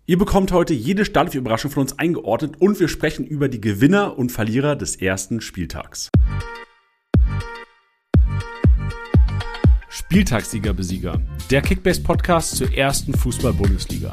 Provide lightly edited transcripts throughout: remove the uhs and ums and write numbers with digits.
Ihr bekommt heute jede Startelf-Überraschung von uns eingeordnet und wir sprechen über die Gewinner und Verlierer des ersten Spieltags. Spieltagssieger-Besieger, der Kickbase-Podcast zur ersten Fußball-Bundesliga.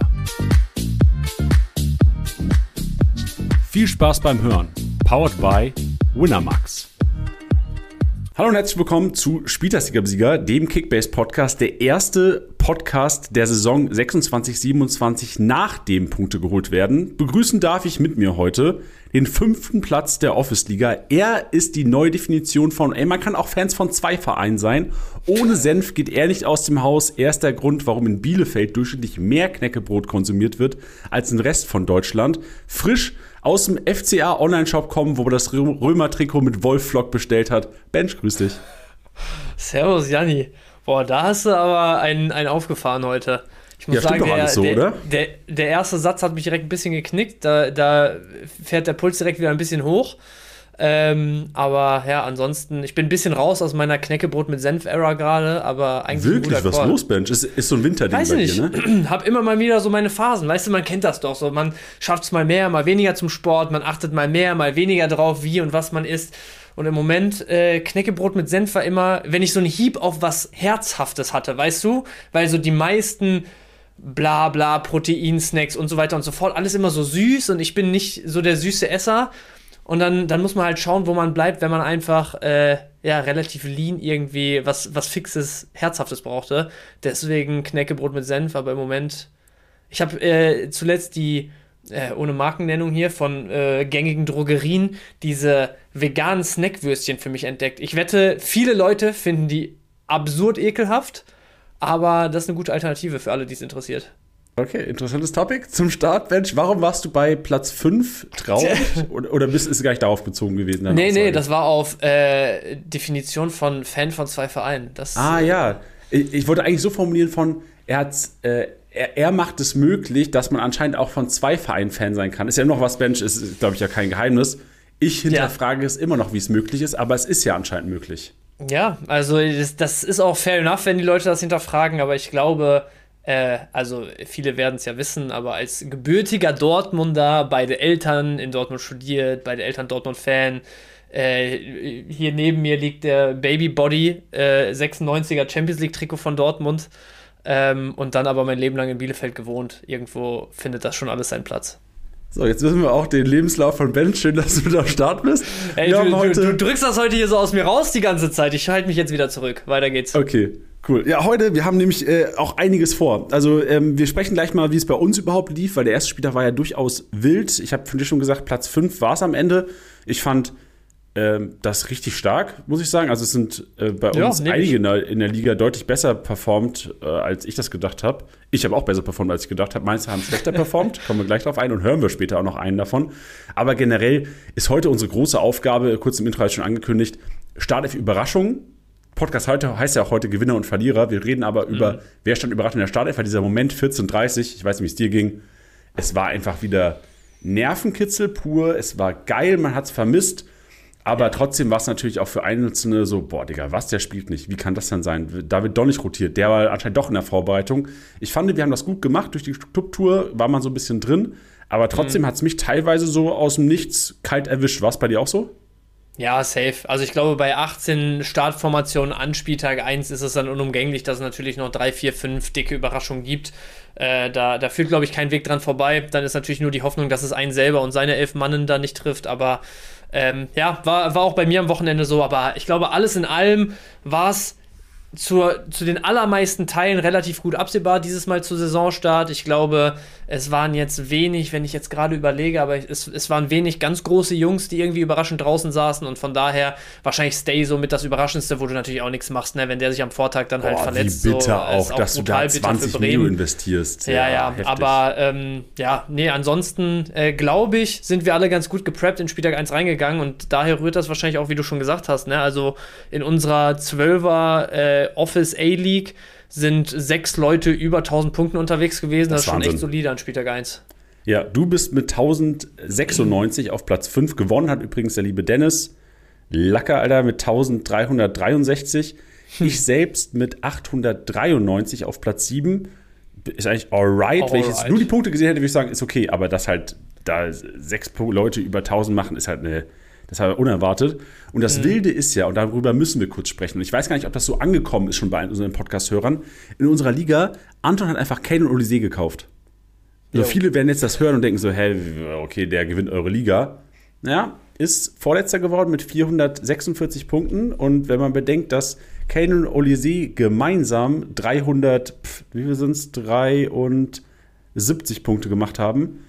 Viel Spaß beim Hören. Powered by Winamax. Hallo und herzlich willkommen zu Spieltagssieger-Besieger, dem Kickbase-Podcast, der erste Podcast der Saison 26/27, nachdem Punkte geholt werden. Begrüßen darf ich mit mir heute den 5. Platz der Office-Liga. Er ist die neue Definition von, man kann auch Fans von 2 Vereinen sein. Ohne Senf geht er nicht aus dem Haus. Er ist der Grund, warum in Bielefeld durchschnittlich mehr Knäckebrot konsumiert wird als im Rest von Deutschland. Frisch aus dem FCA Online-Shop kommen, wo er das Römer-Trikot mit Wolf-Flock bestellt hat. Bench, grüß dich. Servus, Janni. Boah, da hast du aber einen aufgefahren heute. Ich muss sagen, der erste Satz hat mich direkt ein bisschen geknickt. Da fährt der Puls direkt wieder ein bisschen hoch. Aber ja, ansonsten, ich bin ein bisschen raus aus meiner Knäckebrot mit Senf-Era gerade, aber eigentlich wirklich, was los, Bench? Ist so ein Winterding bei dir, ne? Hab immer mal wieder so meine Phasen, weißt du, man kennt das doch so, man schafft es mal mehr, mal weniger zum Sport, man achtet mal mehr, mal weniger drauf, wie und was man isst. Und im Moment, Knäckebrot mit Senf war immer, wenn ich so einen Hieb auf was Herzhaftes hatte, weißt du? Weil so die meisten Blabla, Proteinsnacks und so weiter und so fort, alles immer so süß und ich bin nicht so der süße Esser. Und dann muss man halt schauen, wo man bleibt, wenn man einfach relativ lean irgendwie was Fixes, Herzhaftes brauchte. Deswegen Knäckebrot mit Senf, aber im Moment, ich habe zuletzt die, ohne Markennennung hier, von gängigen Drogerien, diese veganen Snackwürstchen für mich entdeckt. Ich wette, viele Leute finden die absurd ekelhaft, aber das ist eine gute Alternative für alle, die es interessiert. Okay, interessantes Topic zum Start, Bench. Warum warst du bei Platz 5 traurig? Oder ist es gar nicht darauf bezogen gewesen? Nee, das war auf Definition von Fan von 2 Vereinen. Ja. Ich wollte eigentlich so formulieren von, er macht es möglich, dass man anscheinend auch von 2 Vereinen Fan sein kann. Ist ja noch was, Bench, ist glaube ich ja kein Geheimnis. Ich hinterfrage es immer noch, wie es möglich ist, aber es ist ja anscheinend möglich. Ja, also das ist auch fair enough, wenn die Leute das hinterfragen, aber ich glaube, also viele werden es ja wissen, aber als gebürtiger Dortmunder, beide Eltern in Dortmund studiert, beide Eltern Dortmund-Fan, hier neben mir liegt der Baby Body 96er Champions League Trikot von Dortmund und dann aber mein Leben lang in Bielefeld gewohnt. Irgendwo findet das schon alles seinen Platz. So, jetzt wissen wir auch den Lebenslauf von Ben. Schön, dass du da am Start bist. Ey, du drückst das heute hier so aus mir raus die ganze Zeit. Ich halte mich jetzt wieder zurück. Weiter geht's. Okay, cool. Ja, wir haben nämlich auch einiges vor. Also wir sprechen gleich mal, wie es bei uns überhaupt lief, weil der erste Spieltag war ja durchaus wild. Ich habe von dir schon gesagt, Platz 5 war es am Ende. Ich fand das richtig stark, muss ich sagen. Also es sind bei uns einige in der Liga deutlich besser performt, als ich das gedacht habe. Ich habe auch besser performt, als ich gedacht habe. Manche haben schlechter performt, kommen wir gleich drauf ein und hören wir später auch noch einen davon. Aber generell ist heute unsere große Aufgabe, kurz im Intro schon angekündigt, Startelf-Überraschung. Podcast heute heißt ja auch heute Gewinner und Verlierer. Wir reden aber über, wer stand überraschend in der Startelf, weil dieser Moment 14:30, ich weiß nicht, wie es dir ging, es war einfach wieder Nervenkitzel pur, es war geil, man hat es vermisst. Aber trotzdem war es natürlich auch für Einzelne so, boah, Digga, was, der spielt nicht. Wie kann das denn sein? Da wird doch nicht rotiert. Der war anscheinend doch in der Vorbereitung. Ich fand, wir haben das gut gemacht. Durch die Clubtour war man so ein bisschen drin. Aber trotzdem hat es mich teilweise so aus dem Nichts kalt erwischt. War es bei dir auch so? Ja, safe. Also ich glaube, bei 18 Startformationen an Spieltag 1 ist es dann unumgänglich, dass es natürlich noch 3, 4, 5 dicke Überraschungen gibt. Da führt, glaube ich, kein Weg dran vorbei. Dann ist natürlich nur die Hoffnung, dass es einen selber und seine 11 Mannen da nicht trifft. Aber war auch bei mir am Wochenende so. Aber ich glaube, alles in allem war es zu den allermeisten Teilen relativ gut absehbar, dieses Mal zu Saisonstart. Ich glaube, es waren jetzt wenig, wenn ich jetzt gerade überlege, aber es waren wenig ganz große Jungs, die irgendwie überraschend draußen saßen und von daher wahrscheinlich Stay so mit das Überraschendste, wo du natürlich auch nichts machst, ne? Wenn der sich am Vortag dann halt verletzt. Wie bitter so, auch, dass du da 20 Millionen investierst. Ja, heftig. Aber ansonsten glaube ich, sind wir alle ganz gut gepreppt in Spieltag 1 reingegangen und daher rührt das wahrscheinlich auch, wie du schon gesagt hast, ne? Also in unserer 12er Office A-League sind 6 Leute über 1000 Punkten unterwegs gewesen. Das ist schon echt solide an Spieltag 1. Ja, du bist mit 1096 auf Platz 5. Gewonnen hat übrigens der liebe Dennis Lacker, Alter, mit 1363. Ich selbst mit 893 auf Platz 7. ist eigentlich alright. Auch Wenn ich jetzt alright. nur die Punkte gesehen hätte, würde ich sagen, ist okay. Aber dass halt da 6 Leute über 1000 machen, ist halt das ist halt unerwartet. Und das Wilde ist ja, und darüber müssen wir kurz sprechen, und ich weiß gar nicht, ob das so angekommen ist schon bei unseren Podcast-Hörern, in unserer Liga, Anton hat einfach Kane und Olise gekauft. Also viele werden jetzt das hören und denken so, hä, okay, der gewinnt eure Liga. Naja, ist Vorletzter geworden mit 446 Punkten. Und wenn man bedenkt, dass Kane und Olise gemeinsam 73 Punkte gemacht haben,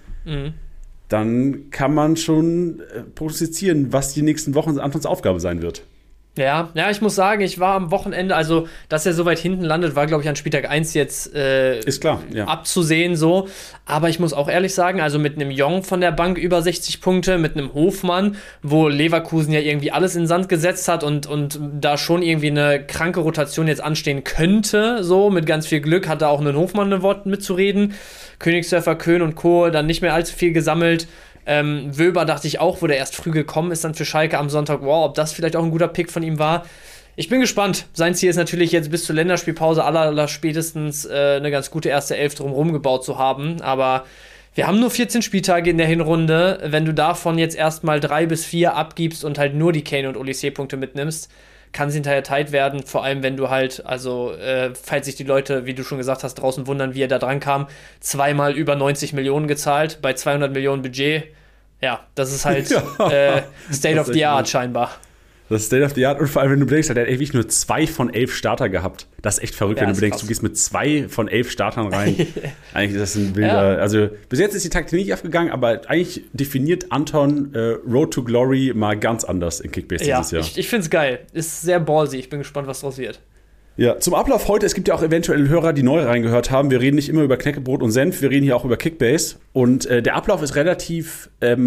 dann kann man schon prognostizieren, was die nächsten Wochen Antons Aufgabe sein wird. Ja, ich muss sagen, ich war am Wochenende, also dass er so weit hinten landet, war, glaube ich, an Spieltag 1 jetzt ist klar, ja. abzusehen so. Aber ich muss auch ehrlich sagen, also mit einem Jong von der Bank über 60 Punkte, mit einem Hofmann, wo Leverkusen ja irgendwie alles in den Sand gesetzt hat und da schon irgendwie eine kranke Rotation jetzt anstehen könnte, so mit ganz viel Glück, hat da auch einen Hofmann ein Wort mitzureden. Königsdörfer, Köhn und Co. dann nicht mehr allzu viel gesammelt. Wöber dachte ich auch, wo der erst früh gekommen ist dann für Schalke am Sonntag, wow, ob das vielleicht auch ein guter Pick von ihm war. Ich bin gespannt. Sein Ziel ist natürlich jetzt bis zur Länderspielpause aller spätestens eine ganz gute erste Elf drumherum gebaut zu haben, aber wir haben nur 14 Spieltage in der Hinrunde. Wenn du davon jetzt erstmal 3 bis 4 abgibst und halt nur die Kane und Olise-Punkte mitnimmst, kann es hinterher tight werden, vor allem wenn du halt, also falls sich die Leute, wie du schon gesagt hast, draußen wundern, wie er da dran kam, zweimal über 90 Millionen gezahlt bei 200 Millionen Budget. Ja, das ist halt State of the Art scheinbar. Das ist State of the Art. Und vor allem, wenn du bedenkst, hat er wirklich nur 2 von 11 Starter gehabt. Das ist echt verrückt, Ja, wenn du ist bedenkst, krass. du gehst mit 2 von 11 Startern rein. Eigentlich ist das ein wilder. Ja. Also, bis jetzt ist die Taktik nicht aufgegangen, aber eigentlich definiert Anton Road to Glory mal ganz anders in Kickbase Ja, dieses Jahr. ich finde es geil. Ist sehr ballsy. Ich bin gespannt, was draus wird. Ja, zum Ablauf heute, es gibt ja auch eventuell Hörer, die neu reingehört haben. Wir reden nicht immer über Knäckebrot und Senf, wir reden hier auch über Kickbase. Und der Ablauf ist relativ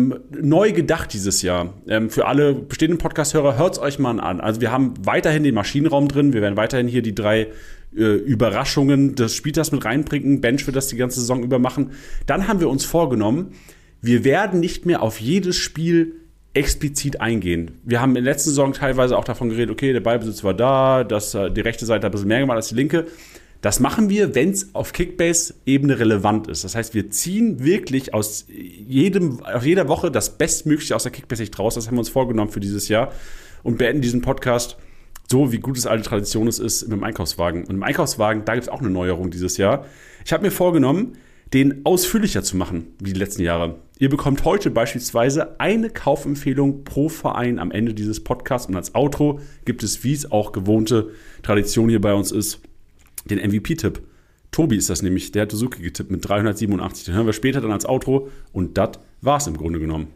neu gedacht dieses Jahr. Für alle bestehenden Podcast-Hörer, hört es euch mal an. Also wir haben weiterhin den Maschinenraum drin, wir werden weiterhin hier die 3 Überraschungen des Spieltags mit reinbringen. Bench wird das die ganze Saison über machen. Dann haben wir uns vorgenommen, wir werden nicht mehr auf jedes Spiel explizit eingehen. Wir haben in der letzten Saison teilweise auch davon geredet, okay, der Ballbesitz war da, dass die rechte Seite ein bisschen mehr gemacht als die linke. Das machen wir, wenn es auf Kickbase-Ebene relevant ist. Das heißt, wir ziehen wirklich aus jeder Woche das Bestmögliche aus der Kickbase-Sicht raus. Das haben wir uns vorgenommen für dieses Jahr und beenden diesen Podcast so, wie gut es alte Tradition ist, mit dem Einkaufswagen. Und im Einkaufswagen, da gibt es auch eine Neuerung dieses Jahr. Ich habe mir vorgenommen, den ausführlicher zu machen, wie die letzten Jahre. Ihr bekommt heute beispielsweise eine Kaufempfehlung pro Verein am Ende dieses Podcasts und als Outro gibt es, wie es auch gewohnte Tradition hier bei uns ist, den MVP-Tipp. Tobi ist das nämlich, der hat Suzuki getippt mit 387. Den hören wir später dann als Outro und das war's im Grunde genommen.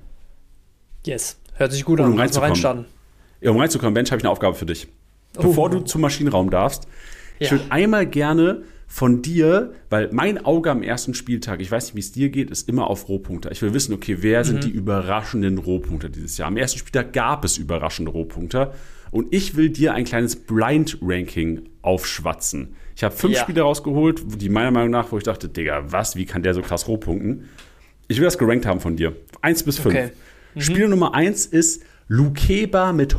Yes, hört sich gut Und an. um Lass mal reinstarten. Ja, um reinzukommen, Bench, habe ich eine Aufgabe für dich. Bevor du zum Maschinenraum darfst, ich würde einmal gerne von dir, weil mein Auge am ersten Spieltag, ich weiß nicht, wie es dir geht, ist immer auf Rohpunkte. Ich will wissen, okay, wer sind die überraschenden Rohpunkte dieses Jahr? Am ersten Spieltag gab es überraschende Rohpunkte und ich will dir ein kleines Blind-Ranking aufschwatzen. Ich habe 5 Spiele rausgeholt, die meiner Meinung nach, wo ich dachte, Digga, was, wie kann der so krass rohpunkten? Ich will das gerankt haben von dir. 1 bis 5. Okay. Spiel Nummer 1 ist Lukeba mit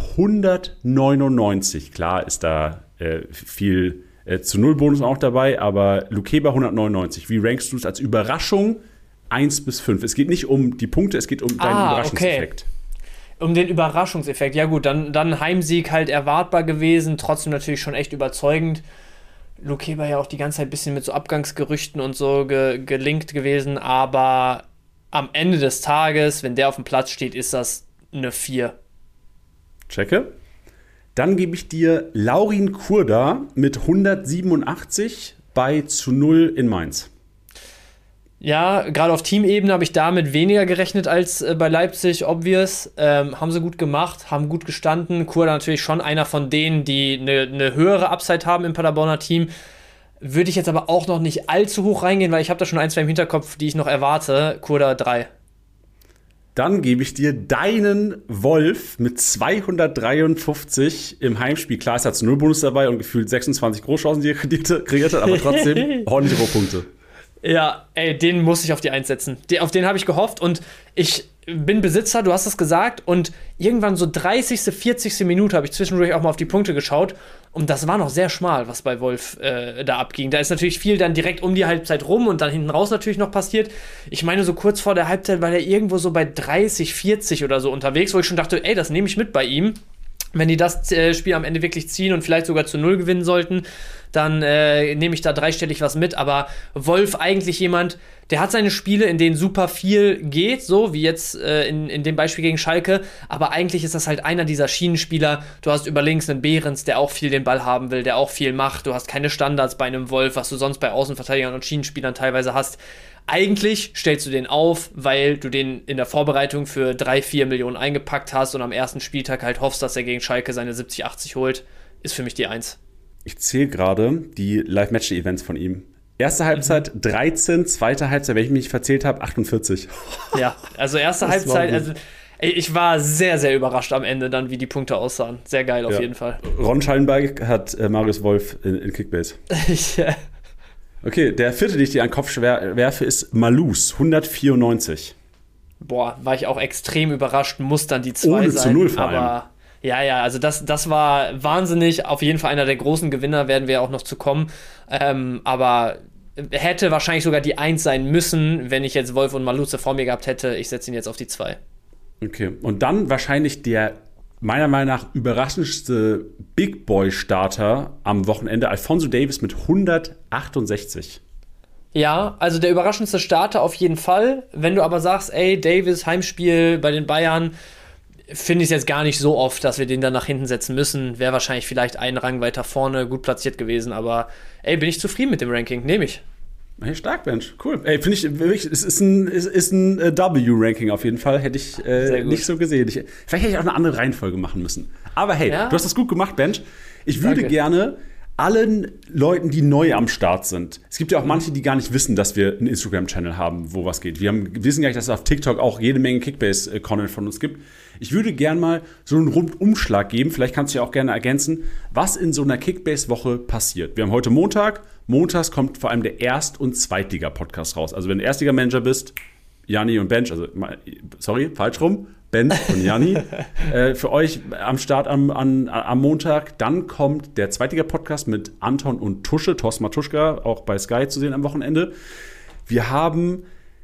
199. Klar ist da viel zu Null-Bonus auch dabei, aber Lukeba 199. Wie rankst du es als Überraschung 1 bis 5? Es geht nicht um die Punkte, es geht um deinen Überraschungseffekt. Okay. Um den Überraschungseffekt. Ja gut, dann Heimsieg halt erwartbar gewesen, trotzdem natürlich schon echt überzeugend. Lukeba ja auch die ganze Zeit ein bisschen mit so Abgangsgerüchten und so gelinkt gewesen, aber am Ende des Tages, wenn der auf dem Platz steht, ist das eine 4. Checke. Dann gebe ich dir Laurin Kurda mit 187 bei zu 0 in Mainz. Ja, gerade auf Teamebene habe ich damit weniger gerechnet als bei Leipzig, obvious. Haben sie gut gemacht, haben gut gestanden. Kurda natürlich schon einer von denen, die eine höhere Upside haben im Paderborner Team. Würde ich jetzt aber auch noch nicht allzu hoch reingehen, weil ich habe da schon 1, 2 im Hinterkopf, die ich noch erwarte. Kurda 3. Dann gebe ich dir deinen Wolf mit 253 im Heimspiel. Klar, es hat 0 Bonus dabei und gefühlt 26 Großchancen, die er kreiert hat, aber trotzdem ordentliche Rohpunkte. Ja, ey, den muss ich auf die 1 setzen. Auf den habe ich gehofft und ich bin Besitzer, du hast es gesagt, und irgendwann so 30., 40. Minute habe ich zwischendurch auch mal auf die Punkte geschaut und das war noch sehr schmal, was bei Wolf da abging. Da ist natürlich viel dann direkt um die Halbzeit rum und dann hinten raus natürlich noch passiert. Ich meine, so kurz vor der Halbzeit war der irgendwo so bei 30, 40 oder so unterwegs, wo ich schon dachte, ey, das nehme ich mit bei ihm. Wenn die das Spiel am Ende wirklich ziehen und vielleicht sogar zu 0 gewinnen sollten, dann nehme ich da dreistellig was mit. Aber Wolf eigentlich jemand, der hat seine Spiele, in denen super viel geht, so wie jetzt in dem Beispiel gegen Schalke. Aber eigentlich ist das halt einer dieser Schienenspieler. Du hast über links einen Behrens, der auch viel den Ball haben will, der auch viel macht. Du hast keine Standards bei einem Wolf, was du sonst bei Außenverteidigern und Schienenspielern teilweise hast. Eigentlich stellst du den auf, weil du den in der Vorbereitung für 3-4 Millionen eingepackt hast und am ersten Spieltag halt hoffst, dass er gegen Schalke seine 70, 80 holt. Ist für mich die 1. Ich zähle gerade die Live-Match-Events von ihm. Erste Halbzeit 13, zweite Halbzeit, wenn ich mich nicht verzählt habe, 48. Ja, also erste Halbzeit, also ich war sehr, sehr überrascht am Ende dann, wie die Punkte aussahen. Sehr geil auf jeden Fall. Ron Schallenberg hat Marius Wolf in Kickbase. Ja. Okay, der vierte, den ich dir an den Kopf werfe, ist Malus, 194. Boah, war ich auch extrem überrascht, muss dann die 2 Ohne sein. zu 0 vor aber allem. Ja, also das war wahnsinnig. Auf jeden Fall einer der großen Gewinner, werden wir auch noch zu kommen. Aber hätte wahrscheinlich sogar die 1 sein müssen, wenn ich jetzt Wolf und Malus vor mir gehabt hätte. Ich setze ihn jetzt auf die 2. Okay, und dann wahrscheinlich der meiner Meinung nach überraschendste Big Boy-Starter am Wochenende, Alphonso Davies mit 168. Ja, also der überraschendste Starter auf jeden Fall. Wenn du aber sagst, ey, Davies, Heimspiel bei den Bayern, finde ich es jetzt gar nicht so oft, dass wir den dann nach hinten setzen müssen. Wäre wahrscheinlich vielleicht einen Rang weiter vorne gut platziert gewesen, aber ey, bin ich zufrieden mit dem Ranking, nehme ich. Hey, stark, Mensch. Cool. Ey, finde ich wirklich, es ist ein W-Ranking auf jeden Fall. Hätte ich nicht so gesehen. Vielleicht hätte ich auch eine andere Reihenfolge machen müssen. Aber hey, du hast das gut gemacht, Bench. Ich würde gerne allen Leuten, die neu am Start sind. Es gibt ja auch manche, die gar nicht wissen, dass wir einen Instagram-Channel haben, wo was geht. Wir wissen gar nicht, dass es auf TikTok auch jede Menge Kickbase-Content von uns gibt. Ich würde gerne mal so einen Rundumschlag geben. Vielleicht kannst du ja auch gerne ergänzen, was in so einer Kickbase-Woche passiert. Wir haben heute Montag. Montags kommt vor allem der Erst- und Zweitliga-Podcast raus. Also wenn du Erstliga-Manager bist, Janni und Bench, also sorry, falsch rum, Bench und Janni, für euch am Start am Montag. Dann kommt der Zweitliga-Podcast mit Anton und Tusche, Thorsten Matuschka, auch bei Sky zu sehen am Wochenende. Wir haben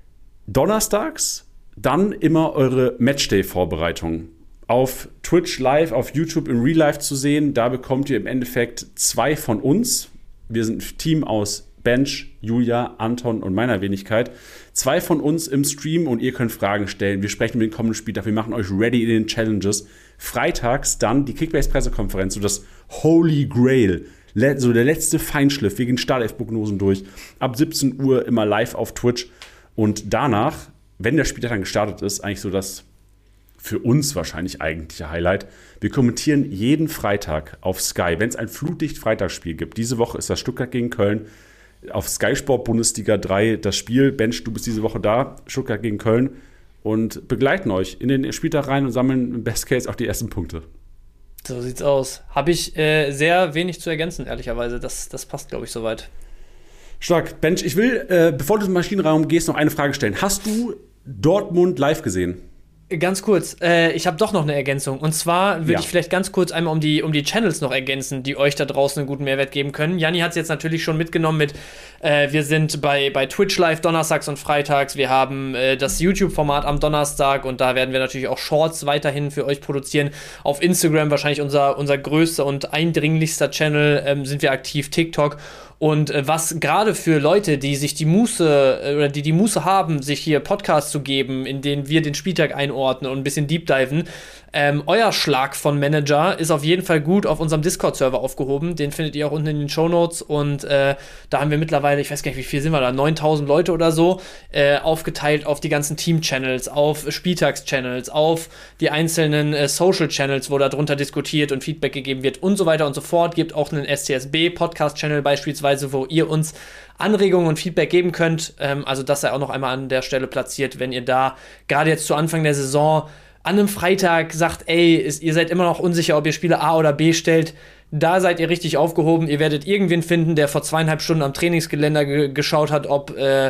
donnerstags dann immer eure Matchday-Vorbereitung auf Twitch live, auf YouTube in Real Life zu sehen. Da bekommt ihr im Endeffekt 2 von uns. Wir sind ein Team aus Bench, Julia, Anton und meiner Wenigkeit. 2 von uns im Stream und ihr könnt Fragen stellen. Wir sprechen mit den kommenden Spieltag. Wir machen euch ready in den Challenges. Freitags dann die Kickbase-Pressekonferenz, so das Holy Grail. So der letzte Feinschliff. Wir gehen Startelf-Prognosen durch. Ab 17 Uhr immer live auf Twitch. Und danach, wenn der Spieltag dann gestartet ist, eigentlich so das für uns wahrscheinlich eigentliche Highlight. Wir kommentieren jeden Freitag auf Sky, wenn es ein Flutlicht-Freitagsspiel gibt. Diese Woche ist das Stuttgart gegen Köln. Auf Sky Sport Bundesliga 3 das Spiel. Bench, du bist diese Woche da, Stuttgart gegen Köln. Und begleiten euch in den Spieltag rein und sammeln im Best Case auch die ersten Punkte. So sieht's aus. Habe ich sehr wenig zu ergänzen, ehrlicherweise. Das passt, glaube ich, soweit. Stark. Bench, ich will, bevor du zum Maschinenraum gehst, noch eine Frage stellen. Hast du Dortmund live gesehen? Ganz kurz, ich habe doch noch eine Ergänzung. Und zwar würde ich vielleicht ganz kurz einmal um die Channels noch ergänzen, die euch da draußen einen guten Mehrwert geben können. Janni hat es jetzt natürlich schon mitgenommen mit, wir sind bei Twitch live donnerstags und freitags. Wir haben das YouTube-Format am Donnerstag und da werden wir natürlich auch Shorts weiterhin für euch produzieren. Auf Instagram wahrscheinlich unser größter und eindringlichster Channel sind wir aktiv, TikTok. Und was gerade für Leute, die sich die Muße oder die Muße haben, sich hier Podcasts zu geben, in denen wir den Spieltag einordnen und ein bisschen deep diven, euer Schlag von Manager ist auf jeden Fall gut auf unserem Discord-Server aufgehoben. Den findet ihr auch unten in den Shownotes. Und da haben wir mittlerweile, ich weiß gar nicht, wie viel sind wir da, 9.000 Leute oder so, aufgeteilt auf die ganzen Team-Channels, auf Spieltags-Channels, auf die einzelnen Social-Channels, wo da drunter diskutiert und Feedback gegeben wird und so weiter und so fort. Gibt auch einen STSB-Podcast-Channel beispielsweise, wo ihr uns Anregungen und Feedback geben könnt. Also das sei auch noch einmal an der Stelle platziert, wenn ihr da gerade jetzt zu Anfang der Saison an einem Freitag sagt, ey, ihr seid immer noch unsicher, ob ihr Spieler A oder B stellt, da seid ihr richtig aufgehoben. Ihr werdet irgendwen finden, der vor 2,5 Stunden am Trainingsgeländer geschaut hat, ob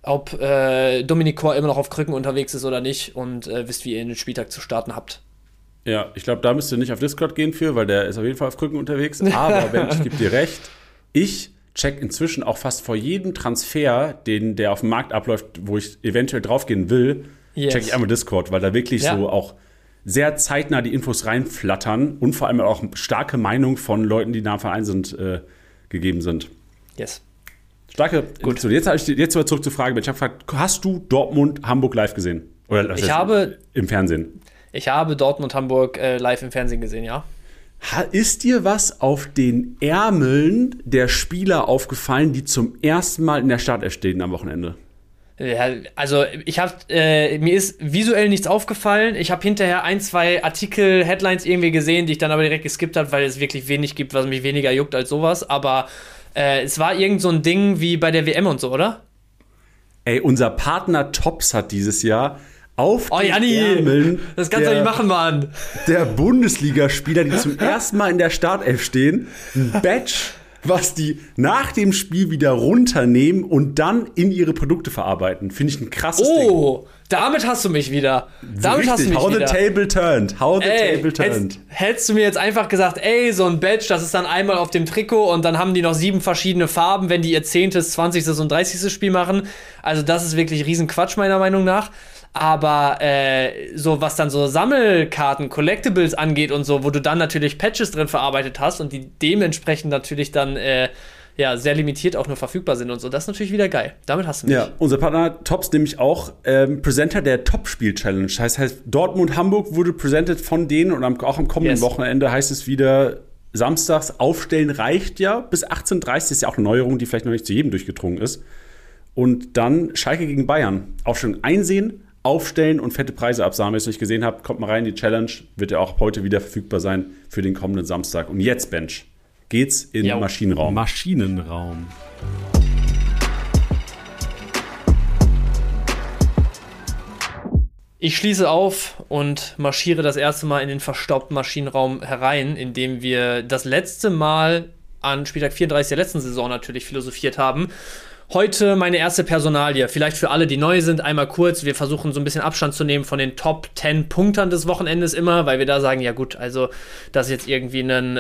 ob Dominik Kor immer noch auf Krücken unterwegs ist oder nicht und wisst, wie ihr den Spieltag zu starten habt. Ja, ich glaube, da müsst ihr nicht auf Discord gehen für, weil der ist auf jeden Fall auf Krücken unterwegs. Aber Bench, ich gebe dir recht, ich check inzwischen auch fast vor jedem Transfer, der auf dem Markt abläuft, wo ich eventuell draufgehen will, check ich einmal Discord, weil da wirklich so auch sehr zeitnah die Infos reinflattern und vor allem auch starke Meinungen von Leuten, die nah am Verein sind, gegeben sind. Yes. Starke. Gut. So, jetzt aber zurück zur Frage. Ich habe gefragt, hast du Dortmund-Hamburg live gesehen? Oder im Fernsehen? Ich habe Dortmund-Hamburg live im Fernsehen gesehen, ja. Ist dir was auf den Ärmeln der Spieler aufgefallen, die zum ersten Mal in der Startelf stehen am Wochenende? Ja, also mir ist visuell nichts aufgefallen. Ich habe hinterher 1, 2 Artikel, Headlines irgendwie gesehen, die ich dann aber direkt geskippt habe, weil es wirklich wenig gibt, was mich weniger juckt als sowas. Aber es war irgend so ein Ding wie bei der WM und so, oder? Ey, unser Partner Tops hat dieses Jahr auf den Janni, Ärmeln das kannst du nicht machen, Mann. Der Bundesligaspieler, die zum ersten Mal in der Startelf stehen, ein Badge, was die nach dem Spiel wieder runternehmen und dann in ihre Produkte verarbeiten. Finde ich ein krasses Ding. Oh, damit hast du mich wieder. How the table turned. Hättest du mir jetzt einfach gesagt, so ein Badge, das ist dann einmal auf dem Trikot und dann haben die noch 7 verschiedene Farben, wenn die ihr 10., 20. und 30. Spiel machen. Also das ist wirklich Riesenquatsch, meiner Meinung nach. Aber so was dann so Sammelkarten, Collectibles angeht und so, wo du dann natürlich Patches drin verarbeitet hast und die dementsprechend natürlich dann sehr limitiert auch nur verfügbar sind und so, das ist natürlich wieder geil. Damit hast du mich. Ja, unser Partner Tops nämlich auch Presenter der Topspiel-Challenge. Das heißt, Dortmund-Hamburg wurde presented von denen und auch am kommenden Wochenende heißt es wieder, samstags aufstellen reicht ja bis 18:30 ist ja auch eine Neuerung, die vielleicht noch nicht zu jedem durchgedrungen ist. Und dann Schalke gegen Bayern. Aufstellung einsehen, aufstellen und fette Preise absagen. Wenn ihr es nicht gesehen habt, kommt mal rein. Die Challenge wird ja auch heute wieder verfügbar sein für den kommenden Samstag. Und jetzt, Bench, geht's in den Maschinenraum. Maschinenraum. Ich schließe auf und marschiere das erste Mal in den verstaubten Maschinenraum herein, in dem wir das letzte Mal an Spieltag 34 der letzten Saison natürlich philosophiert haben. Heute meine erste Personalie, vielleicht für alle, die neu sind, einmal kurz. Wir versuchen so ein bisschen Abstand zu nehmen von den Top 10 Punktern des Wochenendes immer, weil wir da sagen, ja gut, also dass jetzt irgendwie ein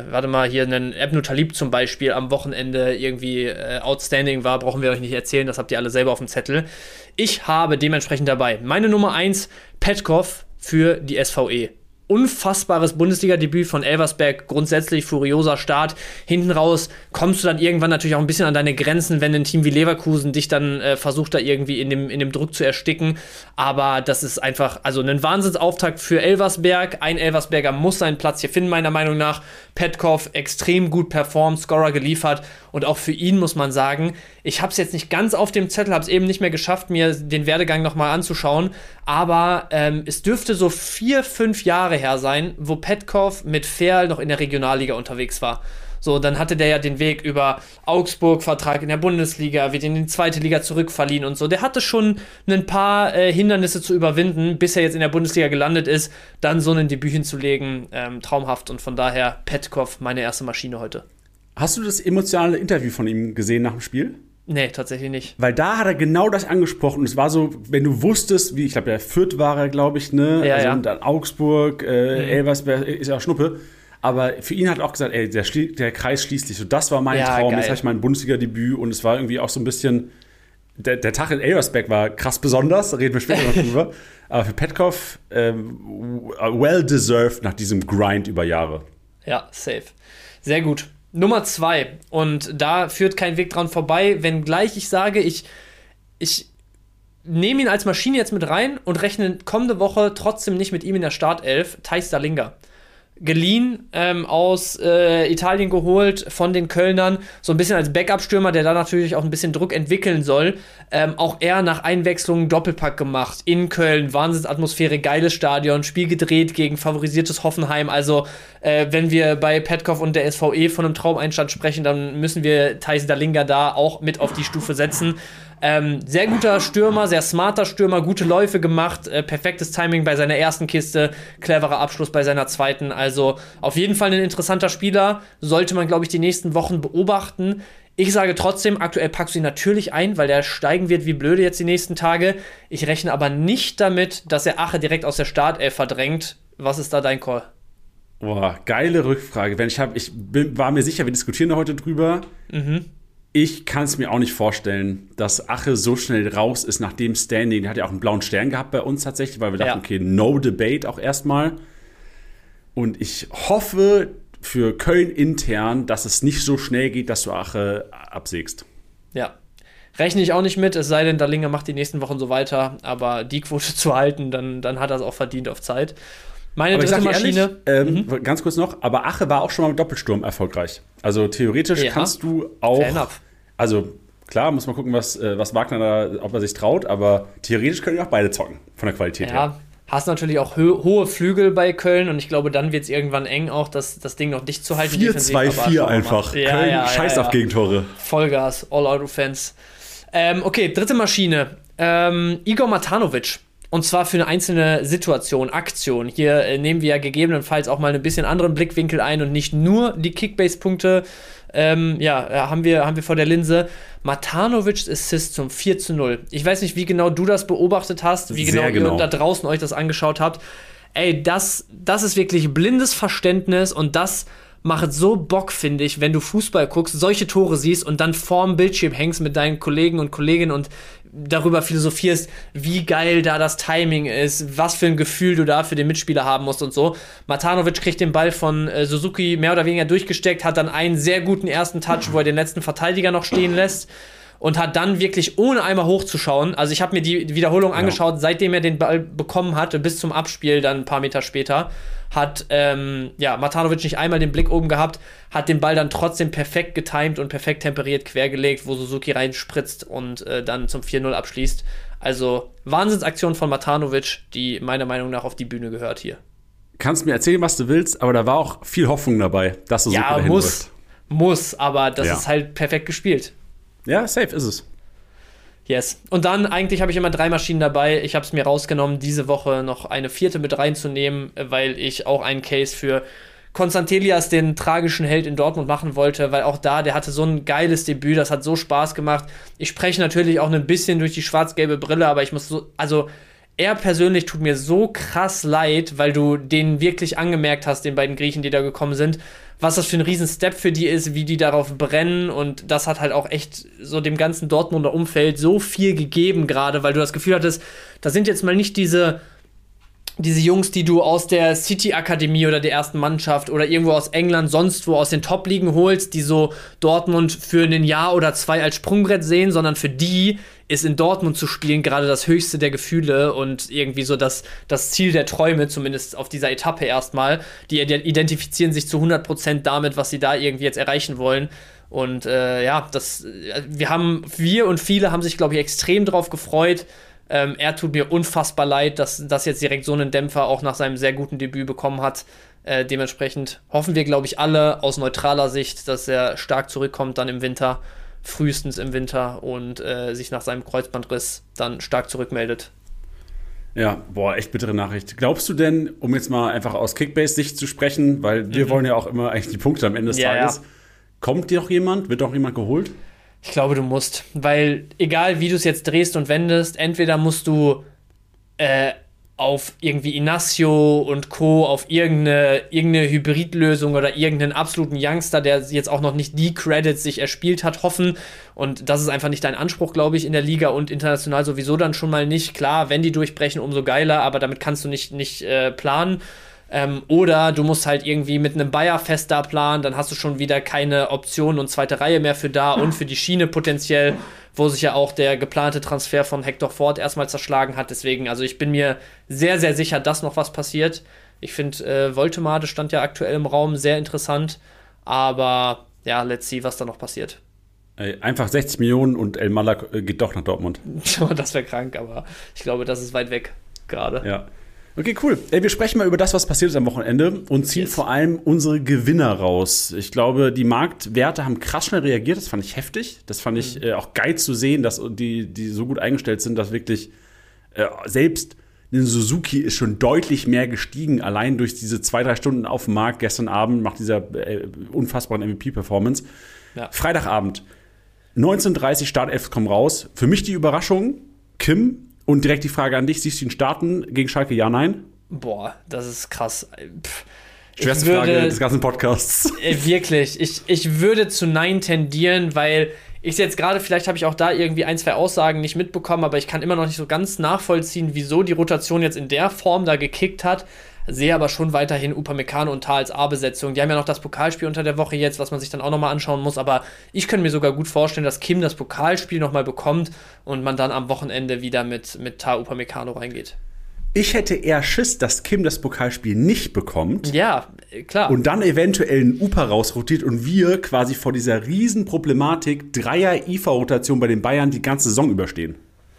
Ebnu Talib zum Beispiel am Wochenende irgendwie outstanding war, brauchen wir euch nicht erzählen, das habt ihr alle selber auf dem Zettel. Ich habe dementsprechend dabei meine Nummer 1, Petkov für die SVE. Unfassbares Bundesliga-Debüt von Elversberg, grundsätzlich furioser Start. Hinten raus kommst du dann irgendwann natürlich auch ein bisschen an deine Grenzen, wenn ein Team wie Leverkusen dich dann versucht, da irgendwie in dem Druck zu ersticken. Aber das ist einfach, also ein Wahnsinnsauftakt für Elversberg. Ein Elversberger muss seinen Platz hier finden, meiner Meinung nach. Petkov extrem gut performt, Scorer geliefert. Und auch für ihn muss man sagen, ich habe es jetzt nicht ganz auf dem Zettel, habe es eben nicht mehr geschafft, mir den Werdegang nochmal anzuschauen. Aber es dürfte so 4-5 Jahre her sein, wo Petkov mit Ferl noch in der Regionalliga unterwegs war. So, dann hatte der ja den Weg über Augsburg, Vertrag in der Bundesliga, wird in die 2. Liga zurückverliehen und so. Der hatte schon ein paar Hindernisse zu überwinden, bis er jetzt in der Bundesliga gelandet ist. Dann so ein Debüt hinzulegen, traumhaft. Und von daher Petkov, meine erste Maschine heute. Hast du das emotionale Interview von ihm gesehen nach dem Spiel? Nee, tatsächlich nicht. Weil da hat er genau das angesprochen. Es war so, wenn du wusstest, wie, ich glaube, der Fürth war er, glaube ich, ne? Ja, ja. Und dann Augsburg, Elversberg ist ja auch Schnuppe. Aber für ihn hat er auch gesagt, ey, der Kreis schließt sich. So, das war mein Traum. Geil. Jetzt habe ich mein Bundesliga-Debüt und es war irgendwie auch so ein bisschen, der Tag in Elversberg war krass besonders, da reden wir später noch drüber. Aber für Petkov, well deserved nach diesem Grind über Jahre. Ja, safe. Sehr gut. Nummer 2. Und da führt kein Weg dran vorbei, wenngleich ich sage, ich nehme ihn als Maschine jetzt mit rein und rechne kommende Woche trotzdem nicht mit ihm in der Startelf. Theis Dalinga. Geliehen, aus Italien geholt von den Kölnern, so ein bisschen als Backup-Stürmer, der da natürlich auch ein bisschen Druck entwickeln soll. Auch er nach Einwechslung Doppelpack gemacht in Köln, Wahnsinnsatmosphäre, geiles Stadion, Spiel gedreht gegen favorisiertes Hoffenheim. Also wenn wir bei Petkov und der SVE von einem Traumeinstand sprechen, dann müssen wir Theis Dalinga da auch mit auf die Stufe setzen. Sehr guter Stürmer, sehr smarter Stürmer, gute Läufe gemacht, perfektes Timing bei seiner ersten Kiste, cleverer Abschluss bei seiner zweiten. Also auf jeden Fall ein interessanter Spieler, sollte man, glaube ich, die nächsten Wochen beobachten. Ich sage trotzdem, aktuell packst du ihn natürlich ein, weil der steigen wird wie blöde jetzt die nächsten Tage. Ich rechne aber nicht damit, dass er Ache direkt aus der Startelf verdrängt. Was ist da dein Call? Boah, geile Rückfrage. War mir sicher, wir diskutieren da heute drüber. Ich kann es mir auch nicht vorstellen, dass Ache so schnell raus ist nach dem Standing. Der hat ja auch einen blauen Stern gehabt bei uns tatsächlich, weil wir dachten, okay, no debate auch erstmal. Und ich hoffe für Köln intern, dass es nicht so schnell geht, dass du Ache absägst. Ja, rechne ich auch nicht mit, es sei denn, Dalinga macht die nächsten Wochen so weiter. Aber die Quote zu halten, dann hat er es auch verdient auf Zeit. Meine aber dritte Maschine. Ehrlich, ganz kurz noch, aber Ache war auch schon mal mit Doppelsturm erfolgreich. Also theoretisch kannst du auch. Also klar, muss man gucken, was Wagner da, ob er sich traut, aber theoretisch können die auch beide zocken, von der Qualität her. Hast natürlich auch hohe Flügel bei Köln und ich glaube, dann wird es irgendwann eng, auch das Ding noch dicht zu halten. 4-2-4 einfach. Köln scheißt auf Gegentore. Vollgas, All-Out-Offense. Okay, dritte Maschine. Igor Matanovic. Und zwar für eine einzelne Situation, Aktion. Hier nehmen wir ja gegebenenfalls auch mal ein bisschen anderen Blickwinkel ein und nicht nur die Kickbase-Punkte haben wir vor der Linse. Matanovics Assist zum 4:0. Ich weiß nicht, wie genau du das beobachtet hast, wie genau ihr da draußen euch das angeschaut habt. Ey, das ist wirklich blindes Verständnis und das macht so Bock, finde ich, wenn du Fußball guckst, solche Tore siehst und dann vorm Bildschirm hängst mit deinen Kollegen und Kolleginnen und darüber philosophierst, wie geil da das Timing ist, was für ein Gefühl du da für den Mitspieler haben musst und so. Matanovic kriegt den Ball von Suzuki mehr oder weniger durchgesteckt, hat dann einen sehr guten ersten Touch, wo er den letzten Verteidiger noch stehen lässt und hat dann wirklich, ohne einmal hochzuschauen, also ich habe mir die Wiederholung angeschaut, seitdem er den Ball bekommen hatte, bis zum Abspiel dann ein paar Meter später, hat Matanovic nicht einmal den Blick oben gehabt, hat den Ball dann trotzdem perfekt getimed und perfekt temperiert quergelegt, wo Suzuki reinspritzt und dann zum 4:0 abschließt. Also Wahnsinnsaktion von Matanovic, die meiner Meinung nach auf die Bühne gehört hier. Kannst mir erzählen, was du willst, aber da war auch viel Hoffnung dabei, dass Suzuki dahin wirft. Muss, aber das ist halt perfekt gespielt. Ja, safe ist es. Yes. Und dann, eigentlich habe ich immer 3 Maschinen dabei. Ich habe es mir rausgenommen, diese Woche noch eine 4. mit reinzunehmen, weil ich auch einen Case für Konstantelias, den tragischen Held in Dortmund, machen wollte, weil auch der hatte so ein geiles Debüt, das hat so Spaß gemacht. Ich spreche natürlich auch ein bisschen durch die schwarz-gelbe Brille, aber er persönlich tut mir so krass leid, weil du den wirklich angemerkt hast, den beiden Griechen, die da gekommen sind, was das für ein Riesen-Step für die ist, wie die darauf brennen und das hat halt auch echt so dem ganzen Dortmunder Umfeld so viel gegeben gerade, weil du das Gefühl hattest, da sind jetzt mal nicht diese Jungs, die du aus der City-Akademie oder der ersten Mannschaft oder irgendwo aus England, sonst wo aus den Top-Ligen holst, die so Dortmund für ein Jahr oder 2 als Sprungbrett sehen, sondern für die ist in Dortmund zu spielen gerade das höchste der Gefühle und irgendwie so das Ziel der Träume, zumindest auf dieser Etappe erstmal. Die identifizieren sich zu 100% damit, was sie da irgendwie jetzt erreichen wollen. Und wir und viele haben sich, glaube ich, extrem drauf gefreut. Er tut mir unfassbar leid, dass das jetzt direkt so einen Dämpfer auch nach seinem sehr guten Debüt bekommen hat. Dementsprechend hoffen wir, glaube ich, alle aus neutraler Sicht, dass er stark zurückkommt dann im Winter, frühestens im Winter und sich nach seinem Kreuzbandriss dann stark zurückmeldet. Ja, echt bittere Nachricht. Glaubst du denn, um jetzt mal einfach aus Kickbase-Sicht zu sprechen, weil wir wollen ja auch immer eigentlich die Punkte am Ende des Tages, kommt dir noch jemand? Wird auch jemand geholt? Ich glaube, du musst, weil egal wie du es jetzt drehst und wendest, entweder musst du auf irgendwie Inacio und Co., auf irgendeine Hybridlösung oder irgendeinen absoluten Youngster, der jetzt auch noch nicht die Credits sich erspielt hat, hoffen. Und das ist einfach nicht dein Anspruch, glaube ich, in der Liga und international sowieso dann schon mal nicht. Klar, wenn die durchbrechen, umso geiler, aber damit kannst du nicht planen. Oder du musst halt irgendwie mit einem Bayer-Fest da planen, dann hast du schon wieder keine Option und zweite Reihe mehr für da und für die Schiene potenziell, wo sich ja auch der geplante Transfer von Hector Ford erstmal zerschlagen hat. Deswegen, also ich bin mir sehr, sehr sicher, dass noch was passiert. Ich finde, Woltemade stand ja aktuell im Raum, sehr interessant. Aber ja, let's see, was da noch passiert. Einfach 60 Millionen und El Malak geht doch nach Dortmund. Das wäre krank, aber ich glaube, das ist weit weg gerade. Ja. Okay, cool. Wir sprechen mal über das, was passiert ist am Wochenende und ziehen vor allem unsere Gewinner raus. Ich glaube, die Marktwerte haben krass schnell reagiert. Das fand ich heftig. Das fand ich auch geil zu sehen, dass die so gut eingestellt sind, dass wirklich selbst ein Suzuki ist schon deutlich mehr gestiegen, allein durch diese 2-3 Stunden auf dem Markt gestern Abend nach dieser unfassbaren MVP-Performance. Ja. Freitagabend. 19:30 Startelf kommen raus. Für mich die Überraschung, Kim. Und direkt die Frage an dich, siehst du ihn starten gegen Schalke, ja, nein? Boah, das ist krass. Schwerste Frage des ganzen Podcasts. Wirklich, ich würde zu Nein tendieren, weil ich jetzt gerade, vielleicht habe ich auch da irgendwie 1, 2 Aussagen nicht mitbekommen, aber ich kann immer noch nicht so ganz nachvollziehen, wieso die Rotation jetzt in der Form da gekickt hat. Sehe aber schon weiterhin Upamecano und Tah als A-Besetzung. Die haben ja noch das Pokalspiel unter der Woche jetzt, was man sich dann auch nochmal anschauen muss. Aber ich könnte mir sogar gut vorstellen, dass Kim das Pokalspiel nochmal bekommt und man dann am Wochenende wieder mit Tah Upamecano reingeht. Ich hätte eher Schiss, dass Kim das Pokalspiel nicht bekommt. Ja, klar. Und dann eventuell einen Upa rausrotiert und wir quasi vor dieser riesen Problematik Dreier-IFA-Rotation bei den Bayern die ganze Saison überstehen.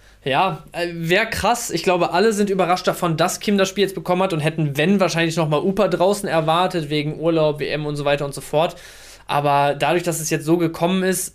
Ja, wäre krass. Ich glaube, alle sind überrascht davon, dass Kim das Spiel jetzt bekommen hat und hätten, wenn, wahrscheinlich nochmal Upa draußen erwartet, wegen Urlaub, WM und so weiter und so fort. Aber dadurch, dass es jetzt so gekommen ist,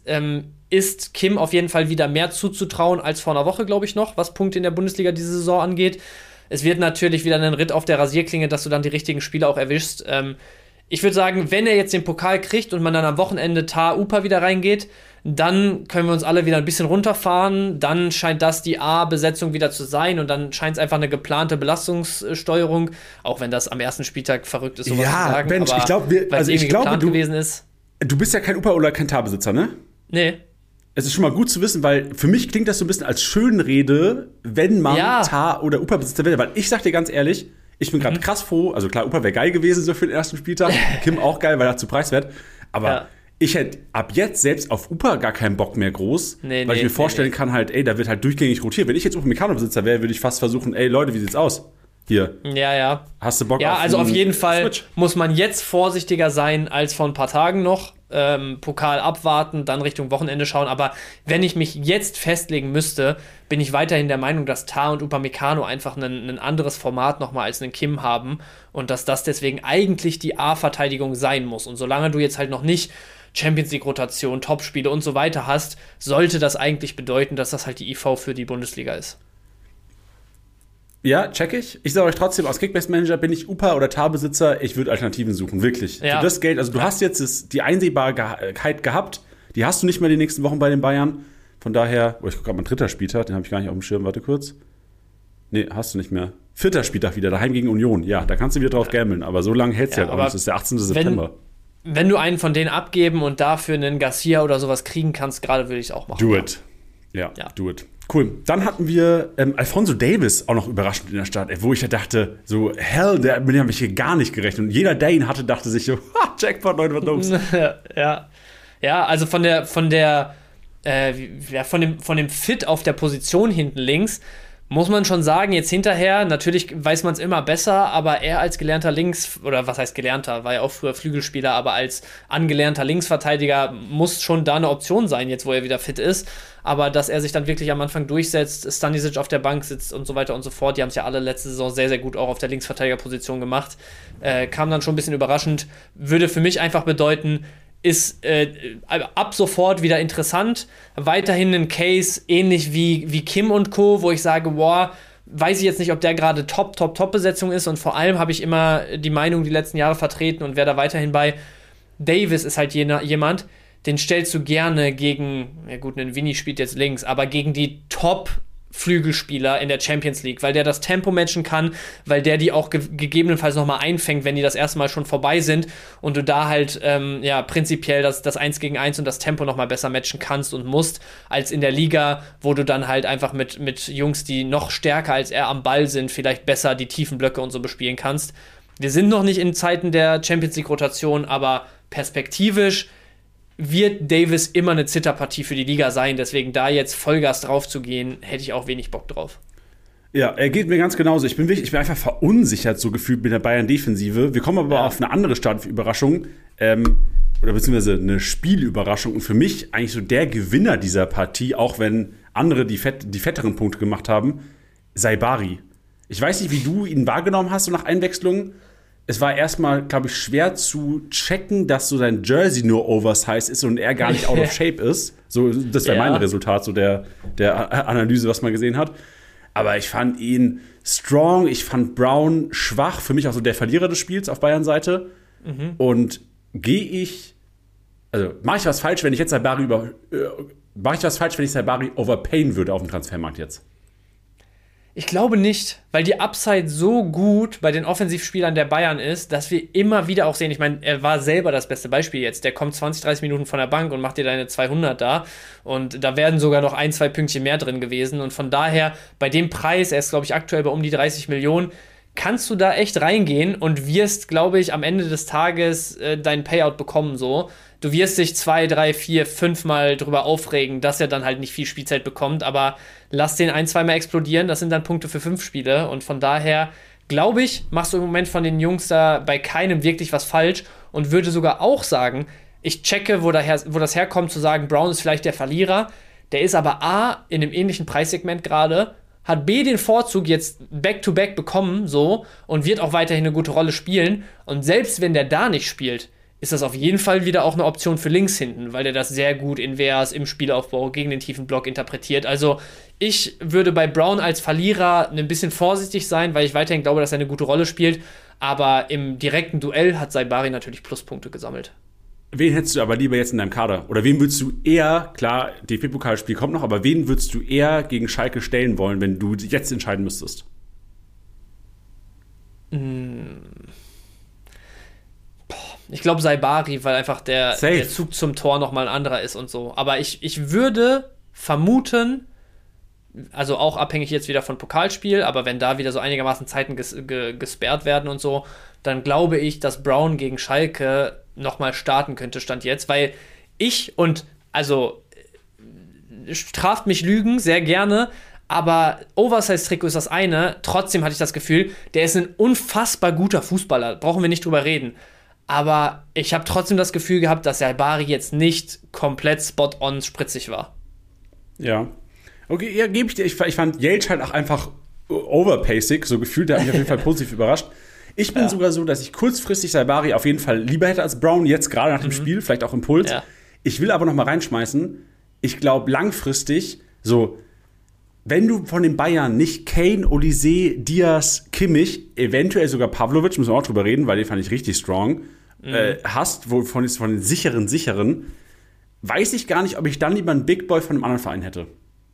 ist Kim auf jeden Fall wieder mehr zuzutrauen als vor einer Woche, glaube ich noch, was Punkte in der Bundesliga diese Saison angeht. Es wird natürlich wieder ein Ritt auf der Rasierklinge, dass du dann die richtigen Spieler auch erwischst. Ich würde sagen, wenn er jetzt den Pokal kriegt und man dann am Wochenende Tah Upa wieder reingeht, dann können wir uns alle wieder ein bisschen runterfahren. Dann scheint das die A-Besetzung wieder zu sein und dann scheint es einfach eine geplante Belastungssteuerung, auch wenn das am ersten Spieltag verrückt ist, sowas zu sagen. Mensch, aber ich glaube, gewesen ist. Du bist ja kein Upa oder kein Tah-Besitzer, ne? Nee. Es ist schon mal gut zu wissen, weil für mich klingt das so ein bisschen als Schönrede, wenn man Tah oder Upa-Besitzer will. Weil ich sag dir ganz ehrlich, ich bin gerade krass froh. Also klar, Upa wäre geil gewesen so für den ersten Spieltag. Kim auch geil, weil er zu preiswert. Aber ich hätte ab jetzt selbst auf Upa gar keinen Bock mehr groß. Weil ich mir vorstellen kann halt, da wird halt durchgängig rotiert. Wenn ich jetzt Upamecano-Besitzer wäre, würde ich fast versuchen, Leute, wie sieht's aus? Hier. Ja. Hast du Bock auf Ja, also auf jeden Fall Switch? muss man jetzt vorsichtiger sein als vor ein paar Tagen noch. Pokal abwarten, dann Richtung Wochenende schauen. Aber wenn ich mich jetzt festlegen müsste, bin ich weiterhin der Meinung, dass Tah und Upamecano einfach ein anderes Format nochmal als einen Kim haben und dass das deswegen eigentlich die A-Verteidigung sein muss. Und solange du jetzt halt noch nicht Champions League-Rotation, Topspiele und so weiter hast, sollte das eigentlich bedeuten, dass das halt die IV für die Bundesliga ist. Ja, check ich. Ich sage euch trotzdem, als Kickbase-Manager bin ich Upa- oder Tah-Besitzer. Ich würde Alternativen suchen, wirklich. Ja. Für das Geld, also du hast jetzt die Einsehbarkeit gehabt, die hast du nicht mehr die nächsten Wochen bei den Bayern. Von daher, ich gucke gerade mal, 3. Spieltag, den habe ich gar nicht auf dem Schirm, warte kurz. Nee, hast du nicht mehr. 4. Spieltag wieder, daheim gegen Union. Ja, da kannst du wieder drauf gambeln, aber so lange hält's halt auch nicht. Das ist der 18. September. Wenn du einen von denen abgeben und dafür einen Garcia oder sowas kriegen kannst, gerade würde ich es auch machen. Do it. Ja, do it. Cool. Dann hatten wir Alphonso Davies auch noch überraschend in der Stadt, wo ich ja dachte, so, mit dem habe ich hier gar nicht gerechnet. Und jeder, der ihn hatte, dachte sich so, Jackpot, Leute, was los? Ja, also von dem Fit auf der Position hinten links muss man schon sagen, jetzt hinterher, natürlich weiß man es immer besser, aber er als gelernter oder was heißt gelernter, war ja auch früher Flügelspieler, aber als angelernter Linksverteidiger muss schon da eine Option sein, jetzt wo er wieder fit ist. Aber dass er sich dann wirklich am Anfang durchsetzt, Stanisic auf der Bank sitzt und so weiter und so fort, die haben es ja alle letzte Saison sehr, sehr gut auch auf der Linksverteidigerposition gemacht, kam dann schon ein bisschen überraschend, würde für mich einfach bedeuten, ist ab sofort wieder interessant. Weiterhin ein Case, ähnlich wie Kim und Co., wo ich sage, boah, weiß ich jetzt nicht, ob der gerade Top-Besetzung ist. Und vor allem habe ich immer die Meinung die letzten Jahre vertreten und wäre da weiterhin bei. Davis ist halt jemand, den stellst du gerne gegen, ja gut, ein Vinny spielt jetzt links, aber gegen die Top-Flügelspieler in der Champions League, weil der das Tempo matchen kann, weil der die auch gegebenenfalls nochmal einfängt, wenn die das erste Mal schon vorbei sind und du da halt prinzipiell das 1 gegen 1 und das Tempo nochmal besser matchen kannst und musst, als in der Liga, wo du dann halt einfach mit Jungs, die noch stärker als er am Ball sind, vielleicht besser die tiefen Blöcke und so bespielen kannst. Wir sind noch nicht in Zeiten der Champions League-Rotation, aber perspektivisch wird Davis immer eine Zitterpartie für die Liga sein. Deswegen da jetzt Vollgas drauf zu gehen, hätte ich auch wenig Bock drauf. Ja, er geht mir ganz genauso. Ich bin einfach verunsichert so gefühlt mit der Bayern-Defensive. Wir kommen aber auf eine andere Startüberraschung, oder beziehungsweise eine Spielüberraschung. Und für mich eigentlich so der Gewinner dieser Partie, auch wenn andere die fetteren Punkte gemacht haben, Saibari. Ich weiß nicht, wie du ihn wahrgenommen hast, so nach Einwechslung. Es war erstmal, glaube ich, schwer zu checken, dass so sein Jersey nur oversized ist und er gar nicht out of shape ist. So, das wäre mein Resultat so der Analyse, was man gesehen hat. Aber ich fand ihn strong, ich fand Brown schwach. Für mich auch so der Verlierer des Spiels auf Bayern-Seite. Und mache ich was falsch, wenn ich jetzt Saibari mache ich was falsch, wenn ich Saibari overpayen würde auf dem Transfermarkt jetzt? Ich glaube nicht, weil die Upside so gut bei den Offensivspielern der Bayern ist, dass wir immer wieder auch sehen, ich meine, er war selber das beste Beispiel jetzt, der kommt 20, 30 Minuten von der Bank und macht dir deine 200 da und da werden sogar noch 1, 2 Pünktchen mehr drin gewesen und von daher, bei dem Preis, er ist glaube ich aktuell bei um die 30 Millionen, kannst du da echt reingehen und wirst, glaube ich, am Ende des Tages deinen Payout bekommen so. Du wirst dich 2, 3, 4, 5 Mal drüber aufregen, dass er dann halt nicht viel Spielzeit bekommt, aber lass den 1, 2 Mal explodieren, das sind dann Punkte für 5 Spiele und von daher, glaube ich, machst du im Moment von den Jungs da bei keinem wirklich was falsch und würde sogar auch sagen, ich checke, wo das herkommt, zu sagen, Brown ist vielleicht der Verlierer, der ist aber A, in einem ähnlichen Preissegment gerade, hat B den Vorzug jetzt Back-to-Back bekommen, so, und wird auch weiterhin eine gute Rolle spielen. Und selbst wenn der da nicht spielt, ist das auf jeden Fall wieder auch eine Option für links hinten, weil der das sehr gut invers im Spielaufbau gegen den tiefen Block interpretiert. Also ich würde bei Brown als Verlierer ein bisschen vorsichtig sein, weil ich weiterhin glaube, dass er eine gute Rolle spielt. Aber im direkten Duell hat Saibari natürlich Pluspunkte gesammelt. Wen hättest du aber lieber jetzt in deinem Kader? Oder wen würdest du eher, klar, DFB-Pokalspiel kommt noch, aber wen würdest du eher gegen Schalke stellen wollen, wenn du jetzt entscheiden müsstest? Ich glaube Saibari, weil einfach der Zug zum Tor nochmal ein anderer ist und so. Aber ich würde vermuten, also auch abhängig jetzt wieder von Pokalspiel, aber wenn da wieder so einigermaßen Zeiten gesperrt werden und so, dann glaube ich, dass Brown gegen Schalke nochmal starten könnte, Stand jetzt, weil straft mich Lügen, sehr gerne, aber Oversize-Trikot ist das eine, trotzdem hatte ich das Gefühl, der ist ein unfassbar guter Fußballer, brauchen wir nicht drüber reden. Aber ich habe trotzdem das Gefühl gehabt, dass Saibari jetzt nicht komplett spot-on spritzig war. Ja. Okay, ja, gebe ich dir. Ich fand Jeltsch halt auch einfach overpacig, so gefühlt, der hat mich auf jeden Fall positiv überrascht. Ich bin sogar so, dass ich kurzfristig Saibari auf jeden Fall lieber hätte als Brown, jetzt gerade nach dem Spiel, vielleicht auch Impuls. Ja. Ich will aber noch mal reinschmeißen, ich glaube langfristig, so, wenn du von den Bayern nicht Kane, Olise, Diaz, Kimmich, eventuell sogar Pavlovic, müssen wir auch drüber reden, weil den fand ich richtig strong, hast, von den sicheren, weiß ich gar nicht, ob ich dann lieber einen Big Boy von einem anderen Verein hätte.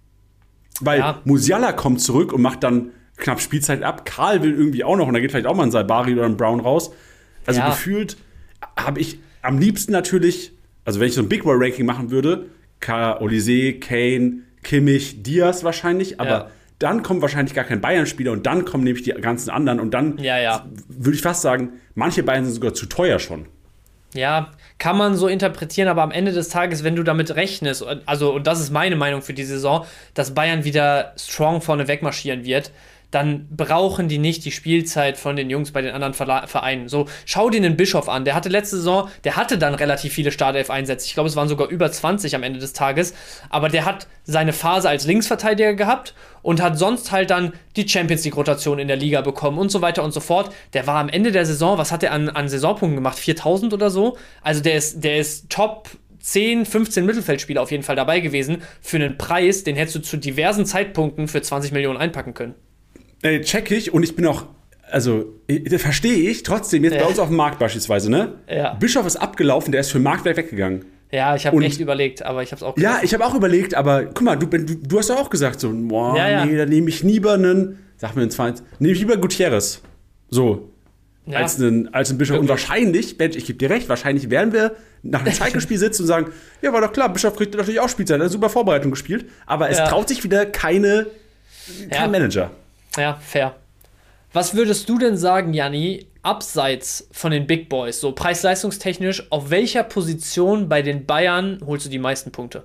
Weil Musiala kommt zurück und macht dann knapp Spielzeit ab. Karl will irgendwie auch noch und da geht vielleicht auch mal ein Saibari oder ein Brown raus. Also gefühlt habe ich am liebsten natürlich, also wenn ich so ein Big Boy Ranking machen würde, Olise, Kane, Kimmich, Diaz wahrscheinlich, aber dann kommt wahrscheinlich gar kein Bayern-Spieler und dann kommen nämlich die ganzen anderen und dann würde ich fast sagen, manche Bayern sind sogar zu teuer schon. Ja, kann man so interpretieren, aber am Ende des Tages, wenn du damit rechnest, also, und das ist meine Meinung für die Saison, dass Bayern wieder strong vorne wegmarschieren wird, dann brauchen die nicht die Spielzeit von den Jungs bei den anderen Vereinen. So, schau dir den Bischof an. Der hatte letzte Saison, der hatte dann relativ viele Startelf-Einsätze. Ich glaube, es waren sogar über 20 am Ende des Tages. Aber der hat seine Phase als Linksverteidiger gehabt und hat sonst halt dann die Champions-League-Rotation in der Liga bekommen und so weiter und so fort. Der war am Ende der Saison, was hat er an Saisonpunkten gemacht? 4.000 oder so? Also der ist Top 10, 15 Mittelfeldspieler auf jeden Fall dabei gewesen. Für einen Preis, den hättest du zu diversen Zeitpunkten für 20 Millionen einpacken können. Check ich und ich bin auch, also verstehe ich trotzdem jetzt bei uns auf dem Markt beispielsweise, ne? Ja. Bischof ist abgelaufen, der ist für Marktwert weggegangen. Ja, ich habe echt überlegt, aber ich habe es auch gesagt. Ja, ich habe auch überlegt, aber guck mal, du hast ja auch gesagt so, nee, da nehme ich lieber nehme ich lieber Gutierrez. So. Ja. Als einen Bischof. Und wahrscheinlich, ich gebe dir recht, wahrscheinlich werden wir nach einem Schalke-Spiel sitzen und sagen, ja, war doch klar, Bischof kriegt natürlich auch Spielzeit, er hat super Vorbereitung gespielt, aber es traut sich wieder kein Manager. Ja, fair. Was würdest du denn sagen, Janni, abseits von den Big Boys, so preis-leistungstechnisch, auf welcher Position bei den Bayern holst du die meisten Punkte?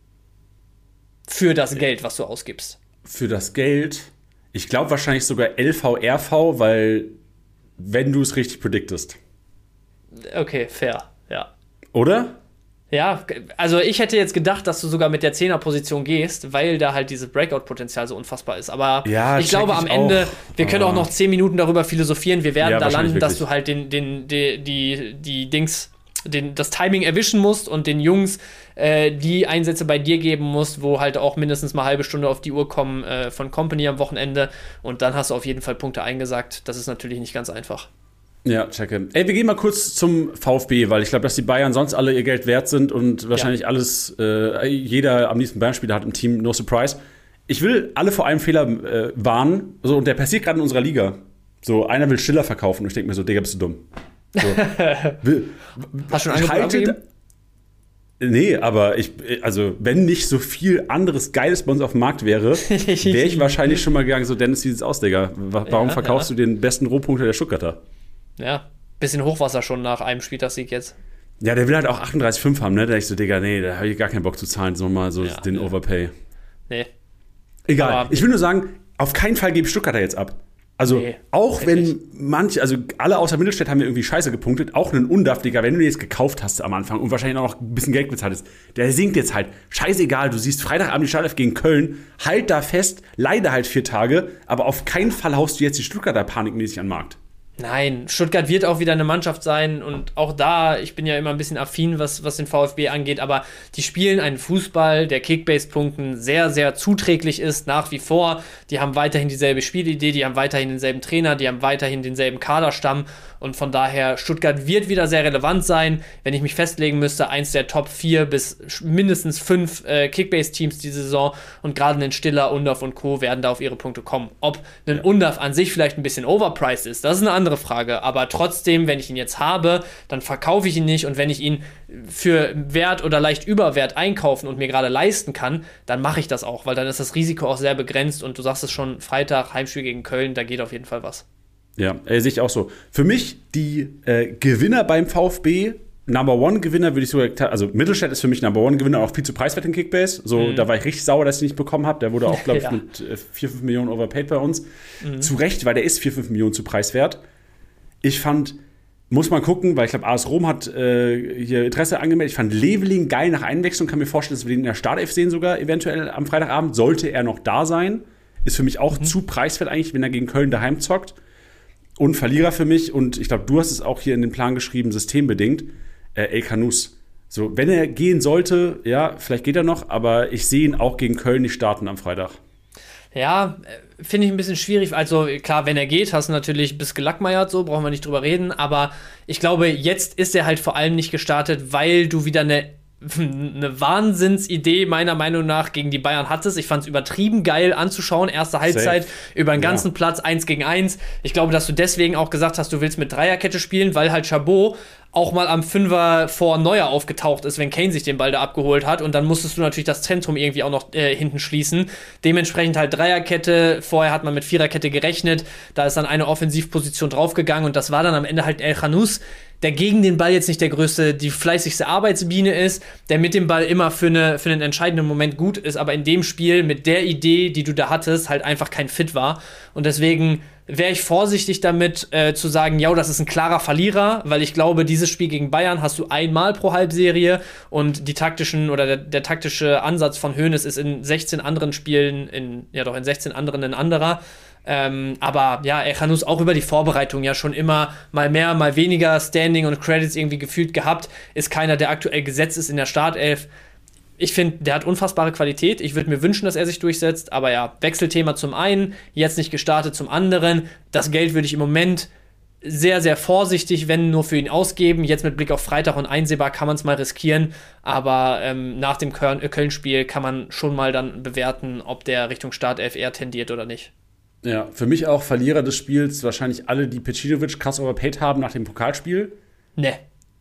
Für das Geld, was du ausgibst. Für das Geld? Ich glaube wahrscheinlich sogar LV, RV, weil wenn du es richtig prediktest. Okay, fair, ja. Oder? Ja, also ich hätte jetzt gedacht, dass du sogar mit der 10er-Position gehst, weil da halt dieses Breakout-Potenzial so unfassbar ist. Aber ich glaube am Ende, wir können auch noch 10 Minuten darüber philosophieren. Wir werden da landen, dass du halt das Timing erwischen musst und den Jungs die Einsätze bei dir geben musst, wo halt auch mindestens mal eine halbe Stunde auf die Uhr kommen von Company am Wochenende. Und dann hast du auf jeden Fall Punkte eingesagt. Das ist natürlich nicht ganz einfach. Ja, checke. Ey, wir gehen mal kurz zum VfB, weil ich glaube, dass die Bayern sonst alle ihr Geld wert sind und wahrscheinlich alles, jeder am liebsten Bayern-Spieler hat im Team, no surprise. Ich will alle vor einem Fehler warnen, so, und der passiert gerade in unserer Liga. So, einer will Schiller verkaufen und ich denke mir so, Digga, bist du dumm. So. Hast du schon angeboten? Nee, aber also wenn nicht so viel anderes Geiles bei uns auf dem Markt wäre, wäre ich wahrscheinlich schon mal gegangen, so Dennis, wie sieht's aus, Digga? Warum verkaufst du den besten Rohpunkter der Stuttgarter? Ja, bisschen Hochwasser schon nach einem Spieltagssieg jetzt. Ja, der will halt auch 38,5 haben, ne? Da ich so, Digga, nee, da habe ich gar keinen Bock zu zahlen, so mal so den Overpay. Nee. Egal, Aber ich will nur sagen, auf keinen Fall gebe ich Stuttgarter jetzt ab. Also, auch wenn also alle außer Mittelstädt haben ja irgendwie scheiße gepunktet, auch einen Undav, Digga, wenn du den jetzt gekauft hast am Anfang und wahrscheinlich auch noch ein bisschen Geld bezahlt hast, der sinkt jetzt halt. Scheißegal, du siehst Freitagabend die Startelf gegen Köln, halt da fest, leider halt 4 Tage, aber auf keinen Fall haust du jetzt die Stuttgarter panikmäßig an den Markt. Nein, Stuttgart wird auch wieder eine Mannschaft sein und auch da, ich bin ja immer ein bisschen affin, was den VfB angeht, aber die spielen einen Fußball, der Kickbase-Punkten sehr, sehr zuträglich ist, nach wie vor. Die haben weiterhin dieselbe Spielidee, die haben weiterhin denselben Trainer, die haben weiterhin denselben Kaderstamm und von daher, Stuttgart wird wieder sehr relevant sein. Wenn ich mich festlegen müsste, eins der Top 4 bis mindestens 5 Kickbase-Teams diese Saison und gerade ein Stiller, Undav und Co. werden da auf ihre Punkte kommen. Ob ein Undav an sich vielleicht ein bisschen overpriced ist, das ist eine andere Frage, aber trotzdem, wenn ich ihn jetzt habe, dann verkaufe ich ihn nicht und wenn ich ihn für Wert oder leicht Überwert einkaufen und mir gerade leisten kann, dann mache ich das auch, weil dann ist das Risiko auch sehr begrenzt und du sagst es schon, Freitag, Heimspiel gegen Köln, da geht auf jeden Fall was. Ja, sehe ich auch so. Für mich die Gewinner beim VfB, Number One Gewinner würde ich sogar, also Mittelstädt ist für mich Number One Gewinner, auch viel zu preiswert in Kickbase. So, da war ich richtig sauer, dass ich ihn nicht bekommen habe. Der wurde auch, glaube ich, mit 4-5 Millionen overpaid bei uns. Zu Recht, weil der ist 4-5 Millionen zu preiswert. Ich fand, muss man gucken, weil ich glaube, AS Rom hat hier Interesse angemeldet. Ich fand Leveling geil nach Einwechslung. Kann mir vorstellen, dass wir den in der Startelf sehen sogar eventuell am Freitagabend. Sollte er noch da sein. Ist für mich auch zu preiswert eigentlich, wenn er gegen Köln daheim zockt. Und Verlierer für mich, und ich glaube, du hast es auch hier in den Plan geschrieben, systembedingt, El Kanous. So, wenn er gehen sollte, ja, vielleicht geht er noch, aber ich sehe ihn auch gegen Köln nicht starten am Freitag. Ja, finde ich ein bisschen schwierig. Also klar, wenn er geht, hast du natürlich bis gelackmeiert, so, brauchen wir nicht drüber reden, aber ich glaube, jetzt ist er halt vor allem nicht gestartet, weil du wieder eine Wahnsinnsidee meiner Meinung nach gegen die Bayern hattest. Ich fand es übertrieben geil anzuschauen. Erste Halbzeit über den ganzen Platz 1 gegen 1. Ich glaube, dass du deswegen auch gesagt hast, du willst mit Dreierkette spielen, weil halt Chabot auch mal am Fünfer vor Neuer aufgetaucht ist, wenn Kane sich den Ball da abgeholt hat. Und dann musstest du natürlich das Zentrum irgendwie auch noch hinten schließen. Dementsprechend halt Dreierkette. Vorher hat man mit Viererkette gerechnet. Da ist dann eine Offensivposition draufgegangen. Und das war dann am Ende halt El Kanous, der gegen den Ball jetzt nicht der größte, die fleißigste Arbeitsbiene ist, der mit dem Ball immer für einen entscheidenden Moment gut ist, aber in dem Spiel mit der Idee, die du da hattest, halt einfach kein Fit war. Und deswegen wäre ich vorsichtig damit, zu sagen, ja, das ist ein klarer Verlierer, weil ich glaube, dieses Spiel gegen Bayern hast du einmal pro Halbserie und die taktischen oder der taktische Ansatz von Hoeneß ist in 16 anderen Spielen, in 16 anderen ein anderer. Aber ja, El Kanous auch über die Vorbereitung ja schon immer mal mehr, mal weniger Standing und Credits irgendwie gefühlt gehabt. Ist keiner, der aktuell gesetzt ist in der Startelf. Ich finde, der hat unfassbare Qualität. Ich würde mir wünschen, dass er sich durchsetzt. Aber ja, Wechselthema zum einen, jetzt nicht gestartet zum anderen. Das Geld würde ich im Moment sehr, sehr vorsichtig, wenn nur für ihn ausgeben. Jetzt mit Blick auf Freitag und einsehbar kann man es mal riskieren. Aber nach dem Köln-Spiel kann man schon mal dann bewerten, ob der Richtung Startelf eher tendiert oder nicht. Ja, für mich auch Verlierer des Spiels wahrscheinlich alle, die Pecinovic krass overpaid haben nach dem Pokalspiel. Ne.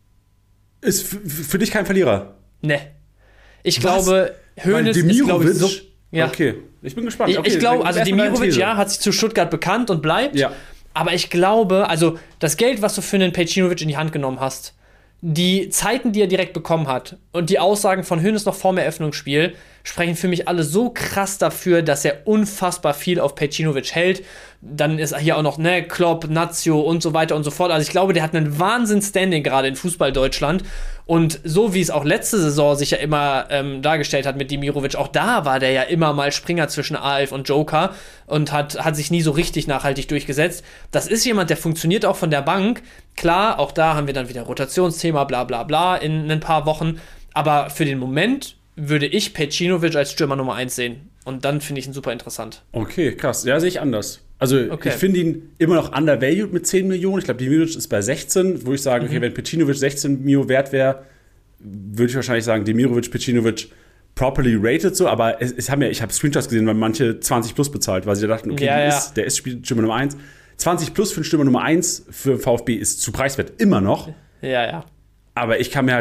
Ist für dich kein Verlierer? Ne. Ich glaube, Hoeneß ist, glaube ich, so... Ja. Okay, ich bin gespannt. Ich glaube, also Demirovic, hat sich zu Stuttgart bekannt und bleibt. Ja. Aber ich glaube, also das Geld, was du für einen Pecinovic in die Hand genommen hast, die Zeiten, die er direkt bekommen hat und die Aussagen von Hoeneß noch vor dem Eröffnungsspiel sprechen für mich alle so krass dafür, dass er unfassbar viel auf Pecinovic hält. Dann ist hier auch noch Klopp, Nazio und so weiter und so fort. Also ich glaube, der hat einen Wahnsinns-Standing gerade in Fußball-Deutschland. Und so wie es auch letzte Saison sich ja immer dargestellt hat mit Demirovic, auch da war der ja immer mal Springer zwischen A11 und Joker und hat sich nie so richtig nachhaltig durchgesetzt. Das ist jemand, der funktioniert auch von der Bank. Klar, auch da haben wir dann wieder Rotationsthema, bla bla bla in ein paar Wochen. Aber für den Moment würde ich Pecinovic als Stürmer Nummer 1 sehen. Und dann finde ich ihn super interessant. Okay, krass. Ja, sehe ich anders. Also Okay. ich finde ihn immer noch undervalued mit 10 Millionen. Ich glaube, Demirovic ist bei 16, wo ich sage, okay, wenn Pecinovic 16 Mio wert wäre, würde ich wahrscheinlich sagen, Demirovic, Pecinovic properly rated so, aber ich habe Screenshots gesehen, weil manche 20 plus bezahlt, weil sie dachten, okay, der ist Stürmer Nummer 1. 20 plus für einen Stürmer Nummer 1 für VfB ist zu preiswert, immer noch. Ja. Aber ich bin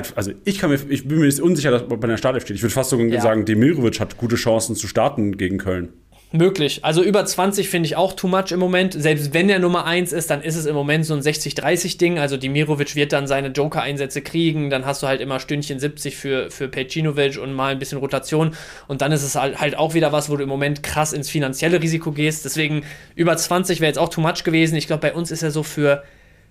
mir jetzt unsicher, dass bei der Startelf steht. Ich würde fast sogar sagen, Demirovic hat gute Chancen zu starten gegen Köln. Möglich. Also über 20 finde ich auch too much im Moment. Selbst wenn er Nummer 1 ist, dann ist es im Moment so ein 60-30-Ding. Also Demirovic wird dann seine Joker-Einsätze kriegen. Dann hast du halt immer Stündchen 70 für Pecinovic und mal ein bisschen Rotation. Und dann ist es halt auch wieder was, wo du im Moment krass ins finanzielle Risiko gehst. Deswegen über 20 wäre jetzt auch too much gewesen. Ich glaube, bei uns ist er so für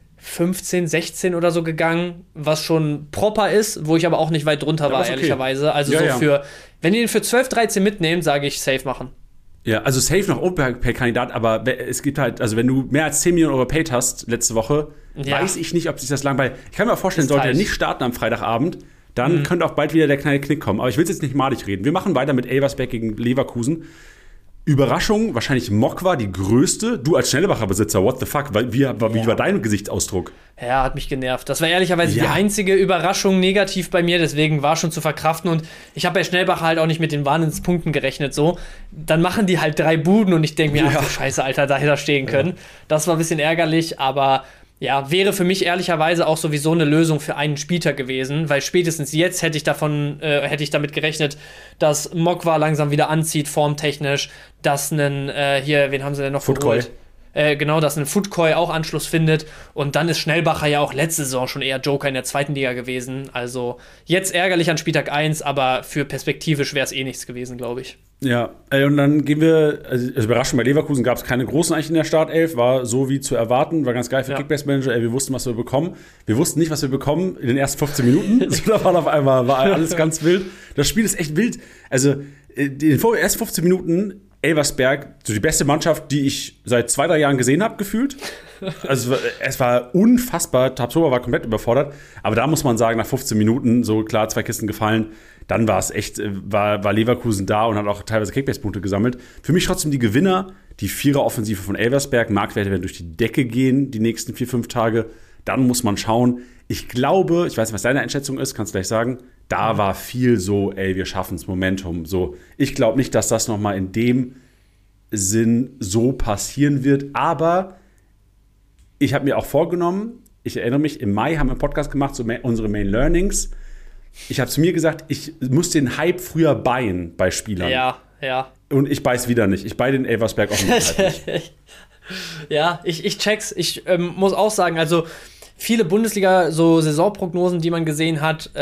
15, 16 oder so gegangen, was schon proper ist, wo ich aber auch nicht weit drunter war, ehrlicherweise. Also wenn ihr ihn für 12, 13 mitnehmt, sage ich, safe machen. Ja, also safe noch Overpay-Kandidat, aber es gibt halt, also wenn du mehr als 10 Millionen overpaid hast letzte Woche, weiß ich nicht, ob sich das langweilt. Ich kann mir vorstellen, sollte er nicht starten am Freitagabend, dann könnte auch bald wieder der kleine Knick kommen. Aber ich will jetzt nicht malig reden. Wir machen weiter mit Elversberg gegen Leverkusen. Überraschung, wahrscheinlich Mokwa, die größte. Du als Schnellbacher-Besitzer, what the fuck? Wie war dein Gesichtsausdruck? Ja, hat mich genervt. Das war ehrlicherweise die einzige Überraschung negativ bei mir, deswegen war schon zu verkraften. Und ich habe bei Schnellbacher halt auch nicht mit den Wahnsinnspunkten gerechnet. So. Dann machen die halt 3 Buden und ich denke mir, ach du Scheiße, Alter, da hätte er stehen können. Das war ein bisschen ärgerlich, aber ja, wäre für mich ehrlicherweise auch sowieso eine Lösung für einen Spieltag gewesen, weil spätestens jetzt hätte ich damit gerechnet, dass Mokwa langsam wieder anzieht, formtechnisch, dass wen haben sie denn noch geholt? Dass ein Footcoy auch Anschluss findet und dann ist Schnellbacher ja auch letzte Saison schon eher Joker in der 2. Liga gewesen, also jetzt ärgerlich an Spieltag 1, aber für perspektivisch wäre es nichts gewesen, glaube ich. Ja, und dann gehen wir, also Überraschung, bei Leverkusen gab es keine großen eigentlich in der Startelf, war so wie zu erwarten, war ganz geil für Kickbase-Manager, wir wussten, was wir bekommen. Wir wussten nicht, was wir bekommen in den ersten 15 Minuten, so, da war alles ganz wild. Das Spiel ist echt wild, also in den ersten 15 Minuten Elversberg, so die beste Mannschaft, die ich seit 2-3 Jahren gesehen habe, gefühlt. Also es war unfassbar, Tabsoba war komplett überfordert, aber da muss man sagen, nach 15 Minuten, so klar, 2 Kisten gefallen, dann war es echt, war Leverkusen da und hat auch teilweise Kickbase-Punkte gesammelt. Für mich trotzdem die Gewinner, die Vierer-Offensive von Elversberg, Marktwerte werden durch die Decke gehen, die nächsten 4-5 Tage, dann muss man schauen. Ich glaube, ich weiß nicht, was deine Einschätzung ist, kannst du gleich sagen, da war viel so, wir schaffen es, Momentum. So, ich glaube nicht, dass das nochmal in dem Sinn so passieren wird, aber ich habe mir auch vorgenommen, ich erinnere mich, im Mai haben wir einen Podcast gemacht, so unsere Main Learnings. Ich habe zu mir gesagt, ich muss den Hype früher buyen bei Spielern. Ja. Und ich beiß wieder nicht. Ich buy den Elversberg auch nicht. Ja, ich check's. Ich muss auch sagen, also viele Bundesliga, so Saisonprognosen, die man gesehen hat,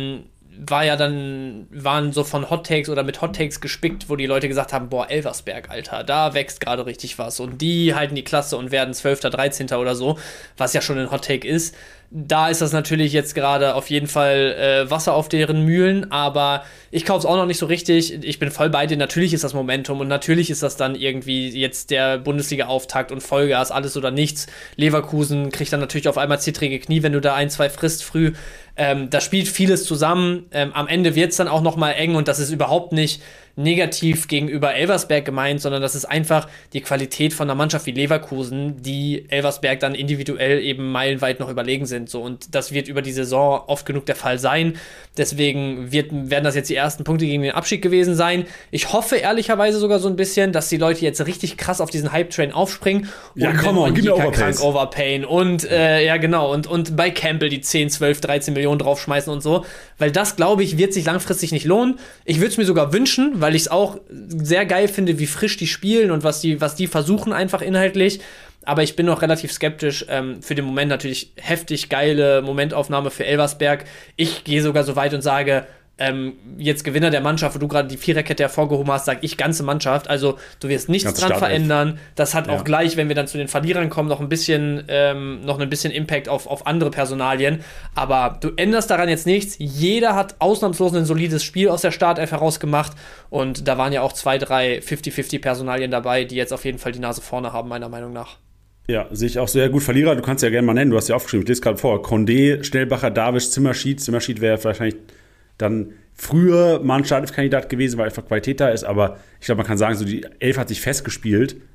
waren so von Hot Takes oder mit Hot Takes gespickt, wo die Leute gesagt haben, boah, Elversberg, Alter, da wächst gerade richtig was. Und die halten die Klasse und werden 12., 13. oder so, was ja schon ein Hot Take ist. Da ist das natürlich jetzt gerade auf jeden Fall Wasser auf deren Mühlen, aber ich kaufe es auch noch nicht so richtig. Ich bin voll bei dir. Natürlich ist das Momentum und natürlich ist das dann irgendwie jetzt der Bundesliga-Auftakt und Vollgas, alles oder nichts. Leverkusen kriegt dann natürlich auf einmal zittrige Knie, wenn du da 1, 2 frisst früh. Da spielt vieles zusammen. Am Ende wird es dann auch noch mal eng und das ist überhaupt nicht negativ gegenüber Elversberg gemeint, sondern das ist einfach die Qualität von einer Mannschaft wie Leverkusen, die Elversberg dann individuell eben meilenweit noch überlegen sind. So. Und das wird über die Saison oft genug der Fall sein. Deswegen werden das jetzt die ersten Punkte gegen den Abstieg gewesen sein. Ich hoffe ehrlicherweise sogar so ein bisschen, dass die Leute jetzt richtig krass auf diesen Hype-Train aufspringen. Ja, komm on, gib mir Overpayen und und bei Campbell die 10, 12, 13 Millionen draufschmeißen und so. Weil das, glaube ich, wird sich langfristig nicht lohnen. Ich würde es mir sogar wünschen, weil ich es auch sehr geil finde, wie frisch die spielen und was die versuchen einfach inhaltlich. Aber ich bin noch relativ skeptisch. Für den Moment natürlich heftig geile Momentaufnahme für Elversberg. Ich gehe sogar so weit und sage, jetzt Gewinner der Mannschaft, wo du gerade die Viererkette hervorgehoben hast, sage ich ganze Mannschaft. Also du wirst nichts ganz dran verändern. Das hat auch gleich, wenn wir dann zu den Verlierern kommen, noch ein bisschen Impact auf andere Personalien. Aber du änderst daran jetzt nichts. Jeder hat ausnahmslos ein solides Spiel aus der Startelf herausgemacht. Und da waren ja auch 2, 3 50-50 Personalien dabei, die jetzt auf jeden Fall die Nase vorne haben, meiner Meinung nach. Ja, sehe ich auch sehr gut. Verlierer, du kannst ja gerne mal nennen, du hast ja aufgeschrieben, ich lese gerade vor. Condé, Schnellbacher, Davisch, Zimmerschied. Zimmerschied wäre wahrscheinlich dann früher mal ein Startelf-Kandidat gewesen, weil einfach Qualität da ist, aber ich glaube, man kann sagen, so die Elf hat sich festgespielt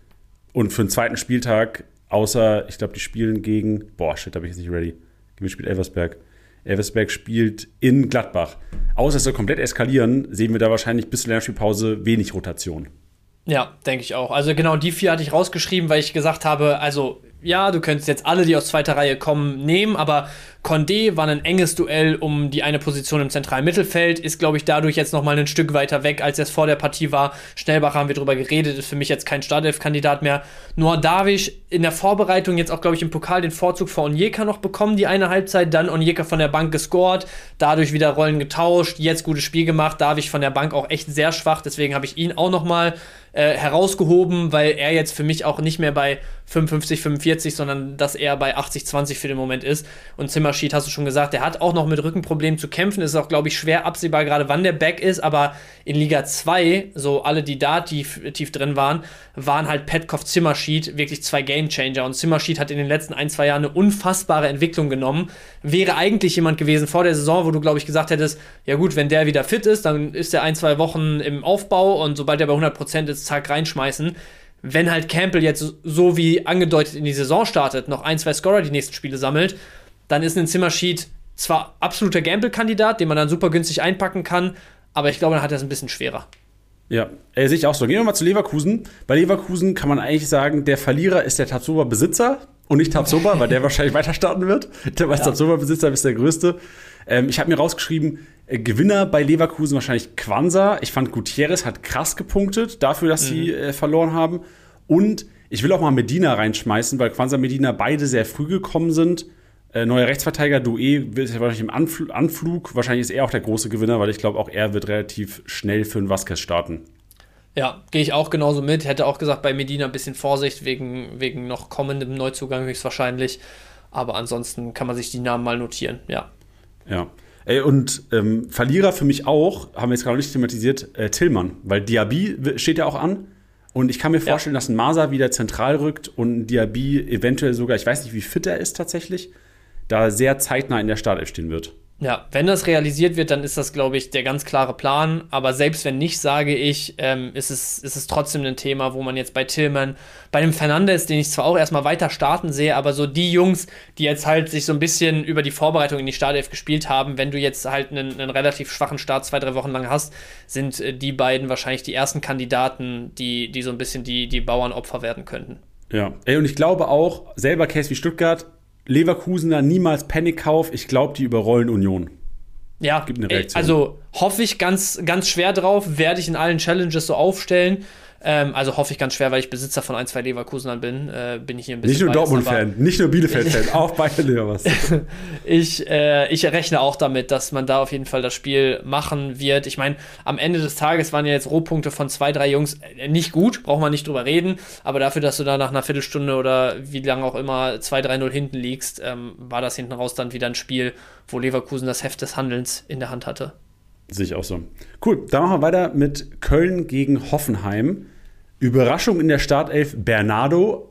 Und für den zweiten Spieltag, außer, ich glaube, die spielen gegen, da bin ich jetzt nicht ready. Gegen wen spielt Elversberg? Elversberg spielt in Gladbach. Außer es soll komplett eskalieren, sehen wir da wahrscheinlich bis zur Länderspielpause wenig Rotation. Ja, denke ich auch. Also genau die 4 hatte ich rausgeschrieben, weil ich gesagt habe, also ja, du könntest jetzt alle, die aus zweiter Reihe kommen, nehmen, aber Condé war ein enges Duell um die eine Position im zentralen Mittelfeld, ist, glaube ich, dadurch jetzt nochmal ein Stück weiter weg, als es vor der Partie war. Schnellbach haben wir drüber geredet, ist für mich jetzt kein Startelf-Kandidat mehr. Noah Darwish in der Vorbereitung jetzt auch, glaube ich, im Pokal den Vorzug vor Onyeka noch bekommen, die eine Halbzeit, dann Onyeka von der Bank gescored, dadurch wieder Rollen getauscht, jetzt gutes Spiel gemacht, Darwish von der Bank auch echt sehr schwach, deswegen habe ich ihn auch nochmal herausgehoben, weil er jetzt für mich auch nicht mehr bei 55, 45, sondern dass er bei 80, 20 für den Moment ist. Und Zimmerschied, hast du schon gesagt, der hat auch noch mit Rückenproblemen zu kämpfen. Ist auch, glaube ich, schwer absehbar, gerade wann der back ist. Aber in Liga 2, so alle, die da tief drin waren halt Petkov, Zimmerschied wirklich 2 Gamechanger. Und Zimmerschied hat in den letzten 1-2 Jahren eine unfassbare Entwicklung genommen. Wäre eigentlich jemand gewesen vor der Saison, wo du, glaube ich, gesagt hättest, ja gut, wenn der wieder fit ist, dann ist der 1-2 Wochen im Aufbau und sobald er bei 100% ist, zack, reinschmeißen. Wenn halt Campbell jetzt so wie angedeutet in die Saison startet, noch 1-2 Scorer die nächsten Spiele sammelt, dann ist ein Zimmerschied zwar absoluter Gamble-Kandidat, den man dann super günstig einpacken kann, aber ich glaube, dann hat er es ein bisschen schwerer. Ja, sehe ich auch so. Gehen wir mal zu Leverkusen. Bei Leverkusen kann man eigentlich sagen, der Verlierer ist der Tabsoba-Besitzer und nicht Tabsoba, weil der wahrscheinlich weiter starten wird. Der Tabsoba-Besitzer ist der Größte. Ich habe mir rausgeschrieben, Gewinner bei Leverkusen wahrscheinlich Quansah. Ich fand, Gutierrez hat krass gepunktet dafür, dass sie verloren haben. Und ich will auch mal Medina reinschmeißen, weil Quansah und Medina beide sehr früh gekommen sind. Neuer Rechtsverteidiger, Doué, wird ja wahrscheinlich im Anflug. Wahrscheinlich ist er auch der große Gewinner, weil ich glaube, auch er wird relativ schnell für den Vasquez starten. Ja, gehe ich auch genauso mit. Hätte auch gesagt, bei Medina ein bisschen Vorsicht wegen noch kommendem Neuzugang höchstwahrscheinlich. Aber ansonsten kann man sich die Namen mal notieren, ja. Ja. Und Verlierer für mich auch, haben wir jetzt gerade nicht thematisiert, Tillmann. Weil Diaby steht ja auch an. Und ich kann mir vorstellen, dass ein Masa wieder zentral rückt und ein Diaby eventuell sogar, ich weiß nicht, wie fit er ist tatsächlich, da sehr zeitnah in der Startelf stehen wird. Ja, wenn das realisiert wird, dann ist das, glaube ich, der ganz klare Plan. Aber selbst wenn nicht, sage ich, ist es trotzdem ein Thema, wo man jetzt bei Tillmann, bei dem Fernandes, den ich zwar auch erstmal weiter starten sehe, aber so die Jungs, die jetzt halt sich so ein bisschen über die Vorbereitung in die Startelf gespielt haben, wenn du jetzt halt einen relativ schwachen Start 2-3 Wochen lang hast, sind die beiden wahrscheinlich die ersten Kandidaten, die so ein bisschen die Bauernopfer werden könnten. Ja, und ich glaube auch, selber Case wie Stuttgart, Leverkusener niemals Panikkauf. Ich glaube, die überrollen Union. Ja, gibt eine Reaktion. Also hoffe ich ganz, ganz schwer drauf. Werde ich in allen Challenges so aufstellen. Also hoffe ich ganz schwer, weil ich Besitzer von 1-2 Leverkusenern bin ich hier ein bisschen. Nicht nur Dortmund-Fan, nicht nur Bielefeld-Fan, auch beide Leverkusen. Ich rechne auch damit, dass man da auf jeden Fall das Spiel machen wird. Ich meine, am Ende des Tages waren ja jetzt Rohpunkte von 2-3 Jungs nicht gut, braucht man nicht drüber reden, aber dafür, dass du da nach einer Viertelstunde oder wie lange auch immer 2-3-0 hinten liegst, war das hinten raus dann wieder ein Spiel, wo Leverkusen das Heft des Handelns in der Hand hatte. Sehe ich auch so. Cool, dann machen wir weiter mit Köln gegen Hoffenheim. Überraschung in der Startelf, Bernardo.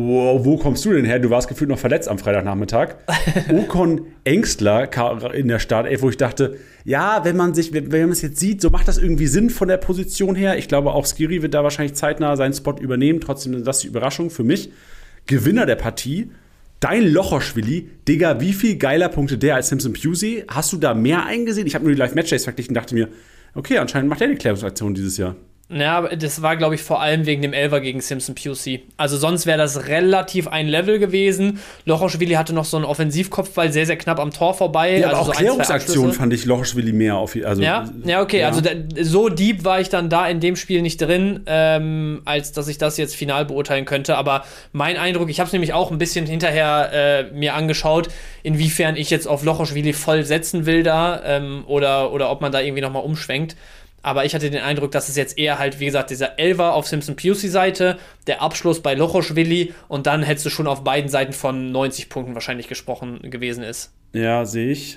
Wo kommst du denn her? Du warst gefühlt noch verletzt am Freitagnachmittag. Ocon Engstler in der Startelf, wo ich dachte, ja, wenn man es jetzt sieht, so macht das irgendwie Sinn von der Position her. Ich glaube, auch Skiri wird da wahrscheinlich zeitnah seinen Spot übernehmen. Trotzdem ist das die Überraschung für mich. Gewinner der Partie, dein Lochoschwili. Digga, wie viel geiler Punkte der als Simpson Pusey? Hast du da mehr eingesehen? Ich habe nur die Live-Matchdays verglichen und dachte mir, okay, anscheinend macht er die Klärungsaktion dieses Jahr. Ja, das war, glaube ich, vor allem wegen dem Elfer gegen Simpson Pusey. Also sonst wäre das relativ ein Level gewesen. Lochoschwili hatte noch so einen Offensivkopfball sehr, sehr knapp am Tor vorbei. Ja, also aber auch so Klärungsaktion fand ich Lochoschwili mehr. Okay. Ja. Also so deep war ich dann da in dem Spiel nicht drin, als dass ich das jetzt final beurteilen könnte. Aber mein Eindruck, ich habe es nämlich auch ein bisschen hinterher mir angeschaut, inwiefern ich jetzt auf Lochoschwili voll setzen will da oder ob man da irgendwie nochmal umschwenkt. Aber ich hatte den Eindruck, dass es jetzt eher halt, wie gesagt, dieser Elfer auf Simpson Pusey-Seite, der Abschluss bei Lochoschwili und dann hättest du schon auf beiden Seiten von 90 Punkten wahrscheinlich gesprochen gewesen ist. Ja, sehe ich.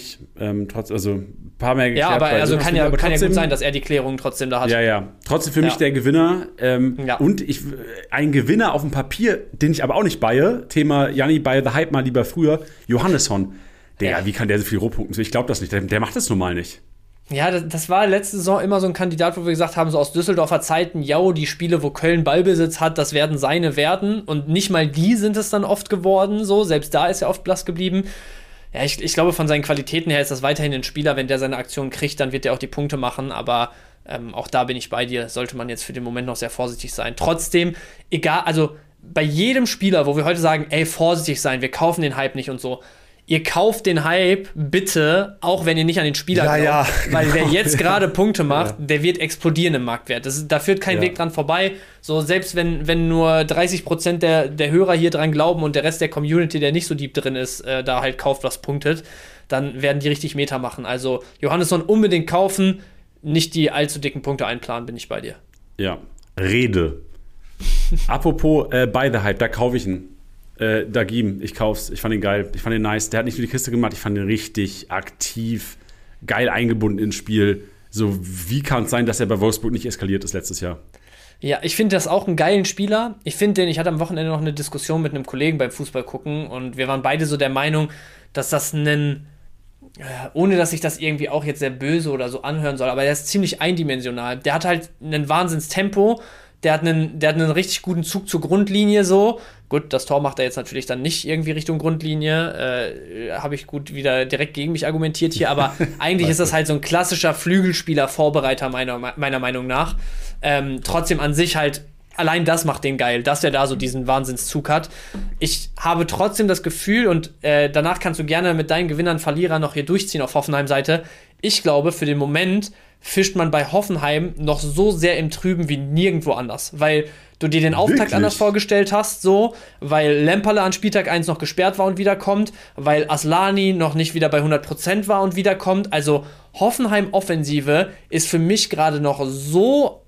Ein paar mehr geklärt. Ja, aber also kann ja gut sein, dass er die Klärung trotzdem da hat. Ja. Trotzdem für mich der Gewinner. Und ein Gewinner auf dem Papier, den ich aber auch nicht beihe, Thema Janni bei The Hype mal lieber früher, Johannesson. Wie kann der so viel Rohpunkten? Ich glaube das nicht. Der macht das normal nicht. Ja, das war letzte Saison immer so ein Kandidat, wo wir gesagt haben, so aus Düsseldorfer Zeiten, ja, die Spiele, wo Köln Ballbesitz hat, das werden seine werden. Und nicht mal die sind es dann oft geworden, so. Selbst da ist er oft blass geblieben. Ja, ich glaube, von seinen Qualitäten her ist das weiterhin ein Spieler. Wenn der seine Aktion kriegt, dann wird er auch die Punkte machen. Aber auch da bin ich bei dir. Sollte man jetzt für den Moment noch sehr vorsichtig sein. Trotzdem, egal, also bei jedem Spieler, wo wir heute sagen, ey, vorsichtig sein, wir kaufen den Hype nicht und so. Ihr kauft den Hype bitte, auch wenn ihr nicht an den Spieler glaubt. Ja, weil wer jetzt gerade Punkte macht, der wird explodieren im Marktwert. Da führt kein Weg dran vorbei. So, selbst wenn nur 30% der Hörer hier dran glauben und der Rest der Community, der nicht so deep drin ist, da halt kauft, was punktet, dann werden die richtig Meta machen. Also Johannesson unbedingt kaufen, nicht die allzu dicken Punkte einplanen, bin ich bei dir. Ja, Rede. Apropos bei The Hype, da kaufe ich ihn. Dagim, ich kauf's. Ich fand ihn geil. Ich fand ihn nice. Der hat nicht nur die Kiste gemacht, ich fand ihn richtig aktiv, geil eingebunden ins Spiel. So, wie kann es sein, dass er bei Wolfsburg nicht eskaliert ist letztes Jahr? Ja, ich finde das auch einen geilen Spieler. Ich hatte am Wochenende noch eine Diskussion mit einem Kollegen beim Fußball gucken und wir waren beide so der Meinung, dass das ohne dass sich das irgendwie auch jetzt sehr böse oder so anhören soll, aber der ist ziemlich eindimensional. Der hat halt ein Wahnsinnstempo. Der hat einen richtig guten Zug zur Grundlinie so. Gut, das Tor macht er jetzt natürlich dann nicht irgendwie Richtung Grundlinie. Habe ich gut wieder direkt gegen mich argumentiert hier. Aber eigentlich ist das halt so ein klassischer Flügelspieler-Vorbereiter meiner Meinung nach. Trotzdem an sich halt, allein das macht den geil, dass er da so diesen Wahnsinnszug hat. Ich habe trotzdem das Gefühl, und danach kannst du gerne mit deinen Gewinnern, Verlierern noch hier durchziehen auf Hoffenheim-Seite. Ich glaube, für den Moment fischt man bei Hoffenheim noch so sehr im Trüben wie nirgendwo anders, weil du dir den Auftakt anders vorgestellt hast, so, weil Lemperle an Spieltag 1 noch gesperrt war und wiederkommt, weil Aslani noch nicht wieder bei 100% war und wiederkommt. Also Hoffenheim-Offensive ist für mich gerade noch so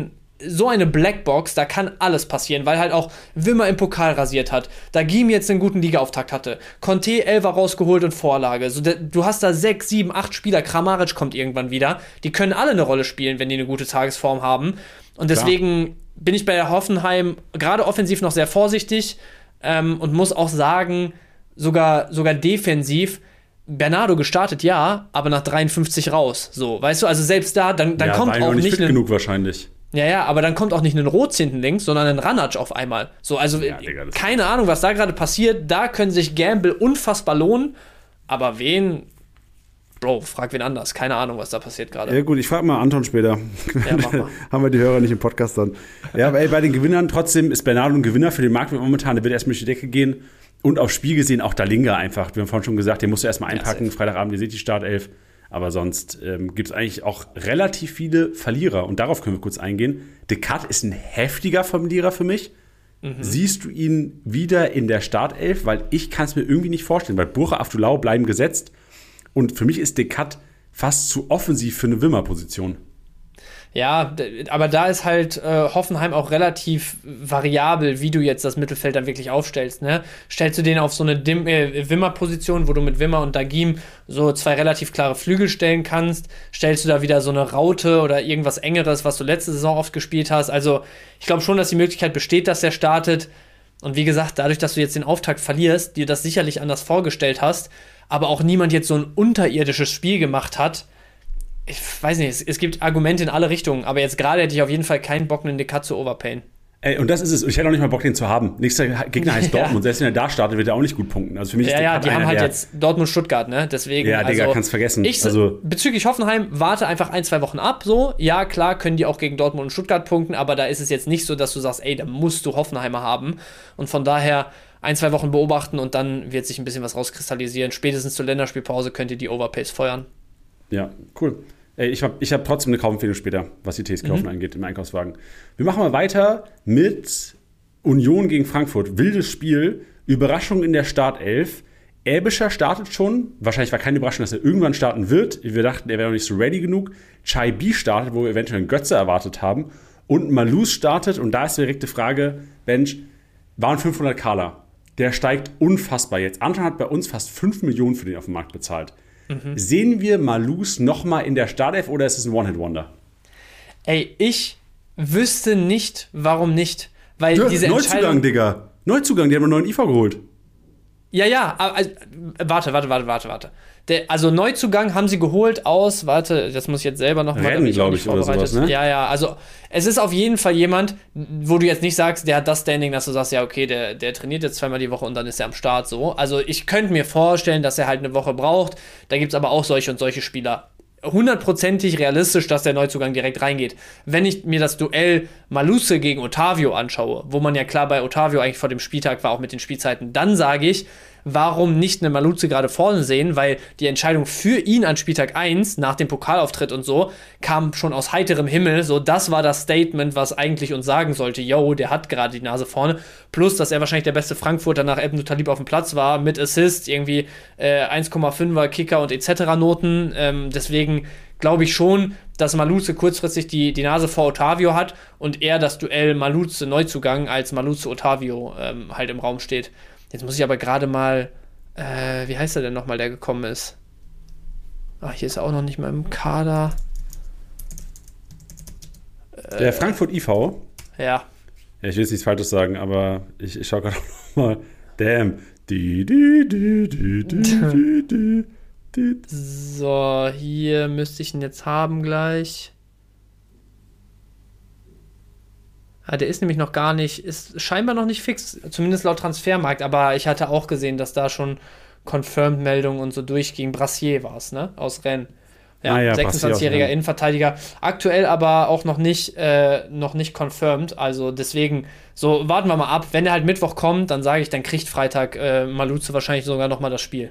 eine Blackbox, da kann alles passieren, weil halt auch Wimmer im Pokal rasiert hat, Dagim jetzt einen guten Ligaauftakt hatte, Conte Elfer rausgeholt und Vorlage. So, du hast da 6, 7, 8 Spieler, Kramaric kommt irgendwann wieder, die können alle eine Rolle spielen, wenn die eine gute Tagesform haben. Und deswegen bin ich bei der Hoffenheim gerade offensiv noch sehr vorsichtig und muss auch sagen, sogar defensiv, Bernardo gestartet, ja, aber nach 53 raus. So, weißt du, also selbst da, dann kommt auch nicht fit genug wahrscheinlich. Ja, aber dann kommt auch nicht ein Roth hinten links, sondern ein Ranatsch auf einmal. So, also Digga, keine Ahnung, was da gerade passiert. Da können sich Gamble unfassbar lohnen. Aber wen? Bro, frag wen anders. Keine Ahnung, was da passiert gerade. Ja gut, ich frage mal Anton später. Ja, mach mal. Haben wir die Hörer nicht im Podcast dann. Ja, aber bei den Gewinnern trotzdem ist Bernardo ein Gewinner für den Markt momentan. Der wird erstmal durch die Decke gehen. Und aufs Spiel gesehen auch Dalinga einfach. Wir haben vorhin schon gesagt, den musst du erstmal einpacken. Ja, Freitagabend, ihr seht die Startelf. Aber sonst gibt es eigentlich auch relativ viele Verlierer. Und darauf können wir kurz eingehen. Decat ist ein heftiger Verlierer für mich. Siehst du ihn wieder in der Startelf? Weil ich kann es mir irgendwie nicht vorstellen. Weil Burcha, Aftulau bleiben gesetzt. Und für mich ist Decat fast zu offensiv für eine Wimmer-Position. Ja, aber da ist halt Hoffenheim auch relativ variabel, wie du jetzt das Mittelfeld dann wirklich aufstellst. Ne? Stellst du den auf so eine Wimmer-Position, wo du mit Wimmer und Dagim so zwei relativ klare Flügel stellen kannst? Stellst du da wieder so eine Raute oder irgendwas Engeres, was du letzte Saison oft gespielt hast? Also ich glaube schon, dass die Möglichkeit besteht, dass der startet. Und wie gesagt, dadurch, dass du jetzt den Auftakt verlierst, dir das sicherlich anders vorgestellt hast, aber auch niemand jetzt so ein unterirdisches Spiel gemacht hat, ich weiß nicht, es gibt Argumente in alle Richtungen, aber jetzt gerade hätte ich auf jeden Fall keinen Bock, einen Decat zu overpayen. Ey, und das ist es. Ich hätte auch nicht mal Bock, den zu haben. Nächster Gegner heißt Dortmund. Selbst wenn er da startet, wird er auch nicht gut punkten. Also für mich ist ja, die haben halt jetzt Dortmund-Stuttgart, ne? Deswegen. Ja, Digga, kannst vergessen. Bezüglich Hoffenheim, warte einfach 1-2 Wochen ab, so. Ja, klar, können die auch gegen Dortmund und Stuttgart punkten, aber da ist es jetzt nicht so, dass du sagst, ey, da musst du Hoffenheimer haben. Und von daher 1-2 Wochen beobachten und dann wird sich ein bisschen was rauskristallisieren. Spätestens zur Länderspielpause könnt ihr die Overpays feuern. Ja, cool. Ich hab trotzdem eine Kaufempfehlung später, was die TSG-Kaufen angeht im Einkaufswagen. Wir machen mal weiter mit Union gegen Frankfurt. Wildes Spiel, Überraschung in der Startelf. Aebischer startet schon. Wahrscheinlich war keine Überraschung, dass er irgendwann starten wird. Wir dachten, er wäre noch nicht so ready genug. Chaibi startet, wo wir eventuell einen Götze erwartet haben. Und Malus startet. Und da ist die direkte Frage, Bench, waren 500 Kala. Der steigt unfassbar jetzt. Anton hat bei uns fast 5 Millionen für den auf dem Markt bezahlt. Sehen wir Malus nochmal in der Startelf oder ist es ein One-Hit-Wonder? Ey, ich wüsste nicht, warum nicht. Weil diese Neuzugang, Digga. Neuzugang, die haben einen neuen IV geholt. Ja, also, warte. Also Neuzugang haben sie geholt aus, das muss ich jetzt selber nochmal. Rennen, glaube ich, oder sowas, ne? Ja, also es ist auf jeden Fall jemand, wo du jetzt nicht sagst, der hat das Standing, dass du sagst, ja, okay, der trainiert jetzt zweimal die Woche und dann ist er am Start so. Also ich könnte mir vorstellen, dass er halt eine Woche braucht. Da gibt es aber auch solche und solche Spieler. 100%ig realistisch, dass der Neuzugang direkt reingeht. Wenn ich mir das Duell Maluse gegen Otavio anschaue, wo man ja klar bei Otavio eigentlich vor dem Spieltag war, auch mit den Spielzeiten, dann sage ich, warum nicht eine Maluse gerade vorne sehen, weil die Entscheidung für ihn an Spieltag 1 nach dem Pokalauftritt und so kam schon aus heiterem Himmel, so das war das Statement, was eigentlich uns sagen sollte, yo, der hat gerade die Nase vorne, plus, dass er wahrscheinlich der beste Frankfurter nach Ebn Talib auf dem Platz war, mit Assist, irgendwie 1,5er Kicker und etc. Noten, deswegen glaube ich schon, dass Maluse kurzfristig die Nase vor Otavio hat und eher das Duell Maluse-Neuzugang als Maluse-Otavio halt im Raum steht. Jetzt muss ich aber gerade mal, wie heißt er denn nochmal, der gekommen ist? Ach, hier ist er auch noch nicht mal im Kader. Der Frankfurt IV? Ja. Ja, ich will jetzt nichts Falsches sagen, aber ich schaue gerade nochmal. Damn. So, hier müsste ich ihn jetzt haben gleich. Ja, der ist nämlich noch gar nicht, ist scheinbar noch nicht fix, zumindest laut Transfermarkt, aber ich hatte auch gesehen, dass da schon Confirmed-Meldungen und so durchging. Brassier war es, ne? Aus Rennes. Ja, 26-jähriger Innenverteidiger. Aktuell aber auch noch nicht confirmed, also deswegen, so warten wir mal ab. Wenn er halt Mittwoch kommt, dann sage ich, dann kriegt Freitag Maluse wahrscheinlich sogar nochmal das Spiel.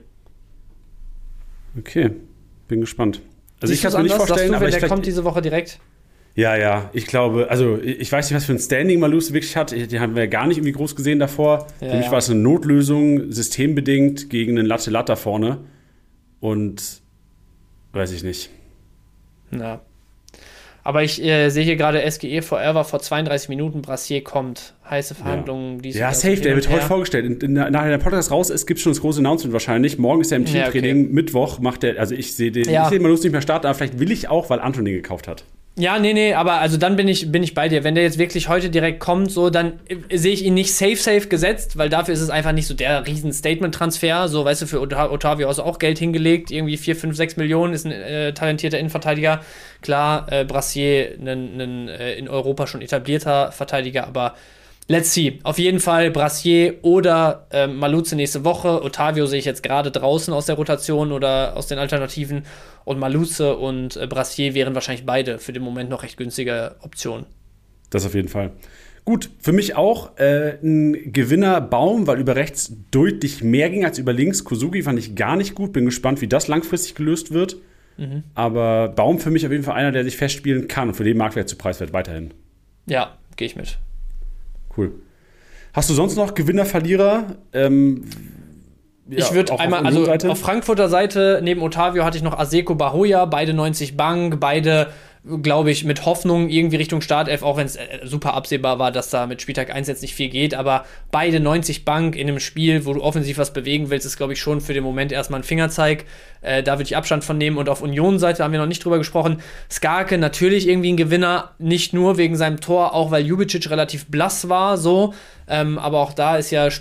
Okay, bin gespannt. Also ich kann es mir nicht vorstellen, aber der kommt diese Woche direkt. Ja, ich glaube, also ich weiß nicht, was für ein Standing Maluse wirklich hat. Die haben wir ja gar nicht irgendwie groß gesehen davor. Für mich war es eine Notlösung, systembedingt gegen einen Latte vorne. Und weiß ich nicht. Ja. Aber ich sehe hier gerade SGE Forever vor 32 Minuten, Brassier kommt. Heiße Verhandlungen. Ja, safe, der wird heute vorgestellt. Nachdem der Podcast raus ist, gibt es schon das große Announcement wahrscheinlich. Morgen ist er im Teamtraining, okay. Mittwoch macht er, also ich sehe Maluse nicht mehr starten, aber vielleicht will ich auch, weil Anton den gekauft hat. Ja, nee, aber also dann bin ich bei dir. Wenn der jetzt wirklich heute direkt kommt, so, dann sehe ich ihn nicht safe gesetzt, weil dafür ist es einfach nicht so der riesen Statement-Transfer. So, weißt du, für Otavio hast du auch Geld hingelegt. Irgendwie 4, 5, 6 Millionen ist ein talentierter Innenverteidiger. Klar, Brassier, ein in Europa schon etablierter Verteidiger, aber let's see. Auf jeden Fall Brassier oder Maluse nächste Woche. Otavio sehe ich jetzt gerade draußen aus der Rotation oder aus den Alternativen. Und Maluse und Brassier wären wahrscheinlich beide für den Moment noch recht günstige Optionen. Das auf jeden Fall. Gut, für mich auch ein Gewinner Baum, weil über rechts deutlich mehr ging als über links. Kosugi fand ich gar nicht gut. Bin gespannt, wie das langfristig gelöst wird. Mhm. Aber Baum für mich auf jeden Fall einer, der sich festspielen kann. Und für den Marktwert zu Preiswert weiterhin. Ja, gehe ich mit. Cool. Hast du sonst noch Gewinner, Verlierer? Ich würde einmal, also auf Frankfurter Seite, neben Otavio hatte ich noch Aseko Bahoya, beide 90 Bank, beide, glaube ich, mit Hoffnung irgendwie Richtung Startelf, auch wenn es super absehbar war, dass da mit Spieltag 1 jetzt nicht viel geht, aber beide 90 Bank in einem Spiel, wo du offensiv was bewegen willst, ist, glaube ich, schon für den Moment erstmal ein Fingerzeig. Da würde ich Abstand von nehmen. Und auf Union-Seite haben wir noch nicht drüber gesprochen. Skarke natürlich irgendwie ein Gewinner, nicht nur wegen seinem Tor, auch weil Ljubicic relativ blass war, so. Aber auch da ist ja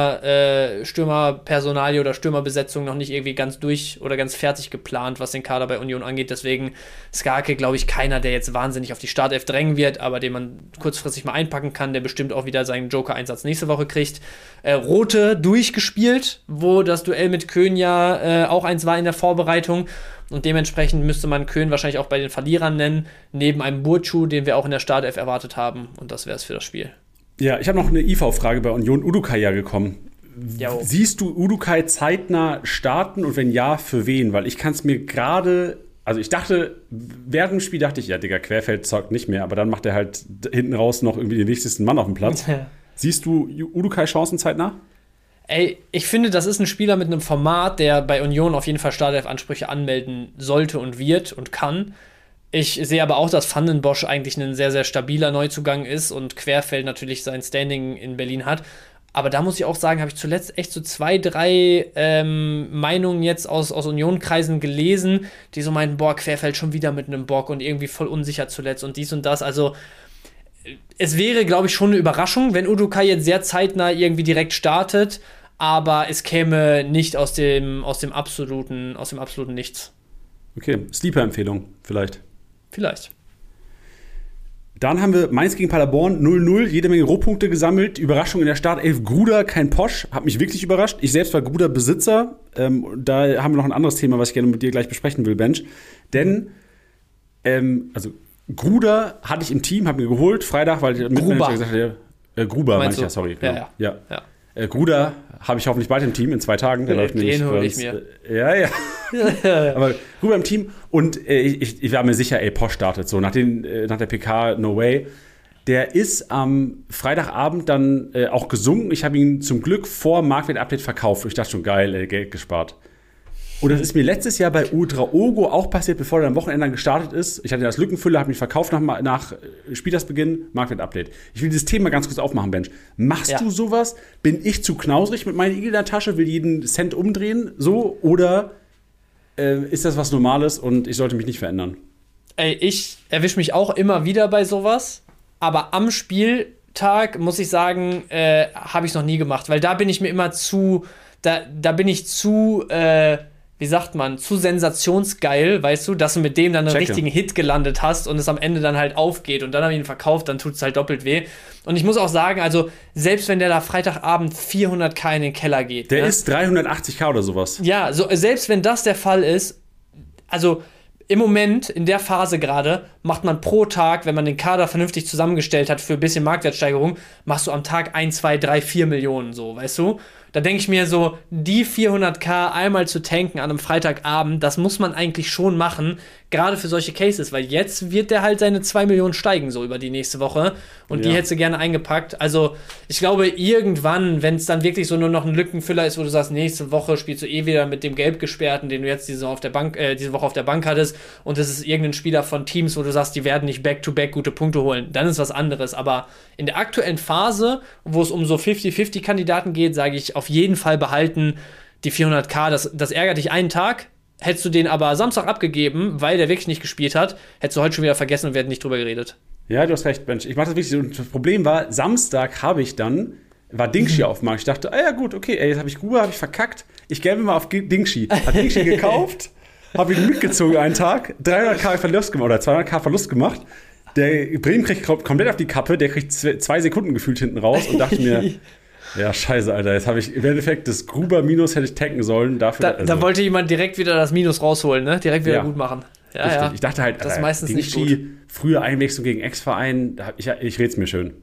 Stürmerpersonalie oder Stürmerbesetzung noch nicht irgendwie ganz durch oder ganz fertig geplant, was den Kader bei Union angeht. Deswegen Skarke, glaube ich, keiner, der jetzt wahnsinnig auf die Startelf drängen wird, aber den man kurzfristig mal einpacken kann, der bestimmt auch wieder seinen Joker-Einsatz nächste Woche kriegt. Rote durchgespielt, wo das Duell mit Köhn ja auch eins war in der Vorbereitung. Und dementsprechend müsste man Köhn wahrscheinlich auch bei den Verlierern nennen, neben einem Burcu, den wir auch in der Startelf erwartet haben. Und das wäre es für das Spiel. Ja, ich habe noch eine IV-Frage bei Union. Udukai ja gekommen. Jo. Siehst du Udukai zeitnah starten und wenn ja, für wen? Weil ich kann es mir gerade, also ich dachte, während dem Spiel dachte ich, ja, Digga, Querfeld zockt nicht mehr, aber dann macht er halt hinten raus noch irgendwie den wichtigsten Mann auf dem Platz. Ja. Siehst du Udukai Chancen zeitnah? Ey, ich finde, das ist ein Spieler mit einem Format, der bei Union auf jeden Fall Startelf-Ansprüche anmelden sollte und wird und kann. Ich sehe aber auch, dass Van den Bosch eigentlich ein sehr, sehr stabiler Neuzugang ist und Querfeld natürlich sein Standing in Berlin hat. Aber da muss ich auch sagen, habe ich zuletzt echt so 2, 3 Meinungen jetzt aus Union-Kreisen gelesen, die so meinten, boah, Querfeld schon wieder mit einem Bock und irgendwie voll unsicher zuletzt und dies und das. Also es wäre, glaube ich, schon eine Überraschung, wenn Udukai jetzt sehr zeitnah irgendwie direkt startet. aber es käme nicht aus dem absoluten Nichts. Okay, Sleeper-Empfehlung vielleicht. Vielleicht. Dann haben wir Mainz gegen Paderborn 0-0, jede Menge Rohpunkte gesammelt. Überraschung in der Startelf. Gruder, kein Posch. Hat mich wirklich überrascht. Ich selbst war Gruder-Besitzer. Da haben wir noch ein anderes Thema, was ich gerne mit dir gleich besprechen will, Bench. Denn, also Gruder hatte ich im Team, habe mir geholt. Freitag, weil der Mitmanager gesagt hat, Gruber, meine ich ja, sorry. Genau. Ja. Gruder habe ich hoffentlich bald im Team, in 2 Tagen. Der läuft nämlich hole ich mir. Ja. Aber Gruber im Team. Und ich war mir sicher, Posch startet so. Nach der PK, no way. Der ist am Freitagabend dann auch gesunken. Ich habe ihn zum Glück vor Marktwert-Update verkauft. Ich dachte schon, geil, Geld gespart. Und das ist mir letztes Jahr bei Ultra Ogo auch passiert, bevor er am Wochenende dann gestartet ist. Ich hatte das Lückenfüller, habe mich verkauft nach Spieltagsbeginn, Marktwert-Update. Ich will dieses Thema ganz kurz aufmachen, Bench. Machst du sowas? Bin ich zu knausrig mit meiner Igel in der Tasche, will jeden Cent umdrehen? So? Oder ist das was Normales und ich sollte mich nicht verändern? Ich erwische mich auch immer wieder bei sowas, aber am Spieltag, muss ich sagen, habe ich es noch nie gemacht, weil da bin ich mir immer da bin ich zu wie sagt man, zu sensationsgeil, weißt du, dass du mit dem dann einen richtigen Hit gelandet hast und es am Ende dann halt aufgeht und dann habe ich ihn verkauft, dann tut es halt doppelt weh. Und ich muss auch sagen, also selbst wenn der da Freitagabend 400.000 in den Keller geht. Der ist 380.000 oder sowas. Ja, so, selbst wenn das der Fall ist, also im Moment, in der Phase gerade, macht man pro Tag, wenn man den Kader vernünftig zusammengestellt hat für ein bisschen Marktwertsteigerung, machst du am Tag 1, 2, 3, 4 Millionen so, weißt du? Da denke ich mir so, die 400.000 einmal zu tanken an einem Freitagabend, das muss man eigentlich schon machen, gerade für solche Cases, weil jetzt wird der halt seine 2 Millionen steigen so über die nächste Woche und die hättest du gerne eingepackt. Also ich glaube irgendwann, wenn es dann wirklich so nur noch ein Lückenfüller ist, wo du sagst, nächste Woche spielst du wieder mit dem Gelbgesperrten, den du jetzt diese Woche auf der Bank hattest und es ist irgendein Spieler von Teams, wo du sagst, die werden nicht back-to-back gute Punkte holen, dann ist was anderes. Aber in der aktuellen Phase, wo es um so 50-50-Kandidaten geht, sage ich auf jeden Fall behalten, die 400.000, das ärgert dich einen Tag. Hättest du den aber Samstag abgegeben, weil der wirklich nicht gespielt hat, hättest du heute schon wieder vergessen und wir hätten nicht drüber geredet. Ja, du hast recht, Mensch. Ich mach das wirklich so. Das Problem war, Samstag war Dingshi auf dem Markt. Ich dachte, ja gut, okay, jetzt habe ich Gruber, habe ich verkackt. Ich gebe mal auf Dingshi. Hat Dingshi gekauft, habe ihn mitgezogen einen Tag, 300.000 Verlust gemacht oder 200.000 Verlust gemacht. Der Bremen kriegt komplett auf die Kappe, der kriegt 2 Sekunden gefühlt hinten raus und dachte mir, ja, scheiße, Alter. Jetzt habe ich im Endeffekt das Gruber-Minus hätte ich tanken sollen. Da wollte jemand direkt wieder das Minus rausholen, ne? Direkt wieder gut machen. Ja, richtig. Ja. Ich dachte halt, das ist meistens nicht gut. Frühe Einwechslung gegen Ex-Verein, ich red's mir schön.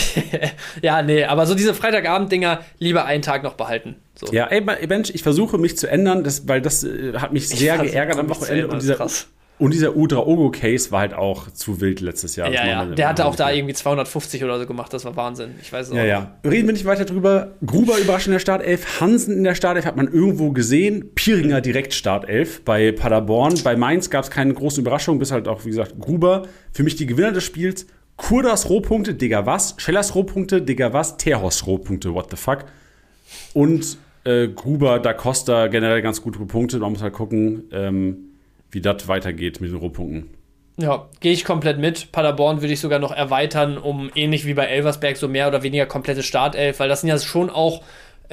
Ja, nee, aber so diese Freitagabend-Dinger lieber einen Tag noch behalten. So. Ja, ey, Mensch, ich versuche mich zu ändern, weil das hat mich sehr geärgert am Wochenende. Und dieser Ultra Ogo-Case war halt auch zu wild letztes Jahr. Ja. Der hatte auch da irgendwie 250 oder so gemacht, das war Wahnsinn. Ich weiß es auch. Ja. Reden wir nicht weiter drüber. Gruber überraschend in der Startelf, Hansen in der Startelf hat man irgendwo gesehen. Piringer direkt Startelf bei Paderborn. Bei Mainz gab es keine großen Überraschungen, bis halt auch, wie gesagt, Gruber. Für mich die Gewinner des Spiels. Kurdas Rohpunkte, Digga was? Schellers Rohpunkte, Digga was? Terhos Rohpunkte, what the fuck? Und Gruber, Da Costa generell ganz gut gepunktet. Man muss halt gucken, wie das weitergeht mit den Rohpunkten. Ja, gehe ich komplett mit. Paderborn würde ich sogar noch erweitern, um ähnlich wie bei Elversberg so mehr oder weniger komplette Startelf, weil das sind ja schon auch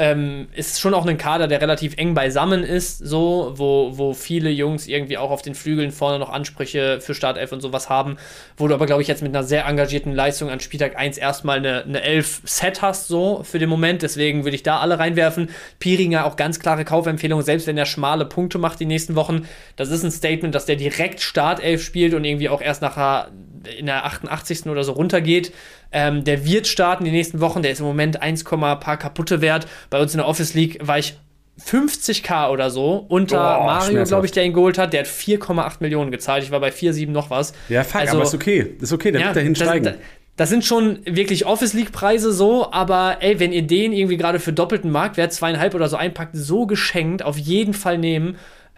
ist schon auch ein Kader, der relativ eng beisammen ist, so, wo viele Jungs irgendwie auch auf den Flügeln vorne noch Ansprüche für Startelf und sowas haben, wo du aber, glaube ich, jetzt mit einer sehr engagierten Leistung an Spieltag 1 erstmal eine 11 Set hast, so, für den Moment, deswegen würde ich da alle reinwerfen. Piringer auch ganz klare Kaufempfehlung, selbst wenn er schmale Punkte macht die nächsten Wochen, das ist ein Statement, dass der direkt Startelf spielt und irgendwie auch erst nachher in der 88. oder so runtergeht. Der wird starten die nächsten Wochen, der ist im Moment 1, paar kaputte wert. Bei uns in der Office League war ich 50.000 oder so unter Mario, glaube ich, der ihn geholt hat. Der hat 4,8 Millionen gezahlt. Ich war bei 4,7 noch was. Ja, fuck, also, aber ist okay. Ist okay, der wird dahin steigen. Das sind schon wirklich Office League Preise so, aber ey, wenn ihr den irgendwie gerade für doppelten Marktwert 2,5 oder so einpackt, so geschenkt, auf jeden Fall nehmen.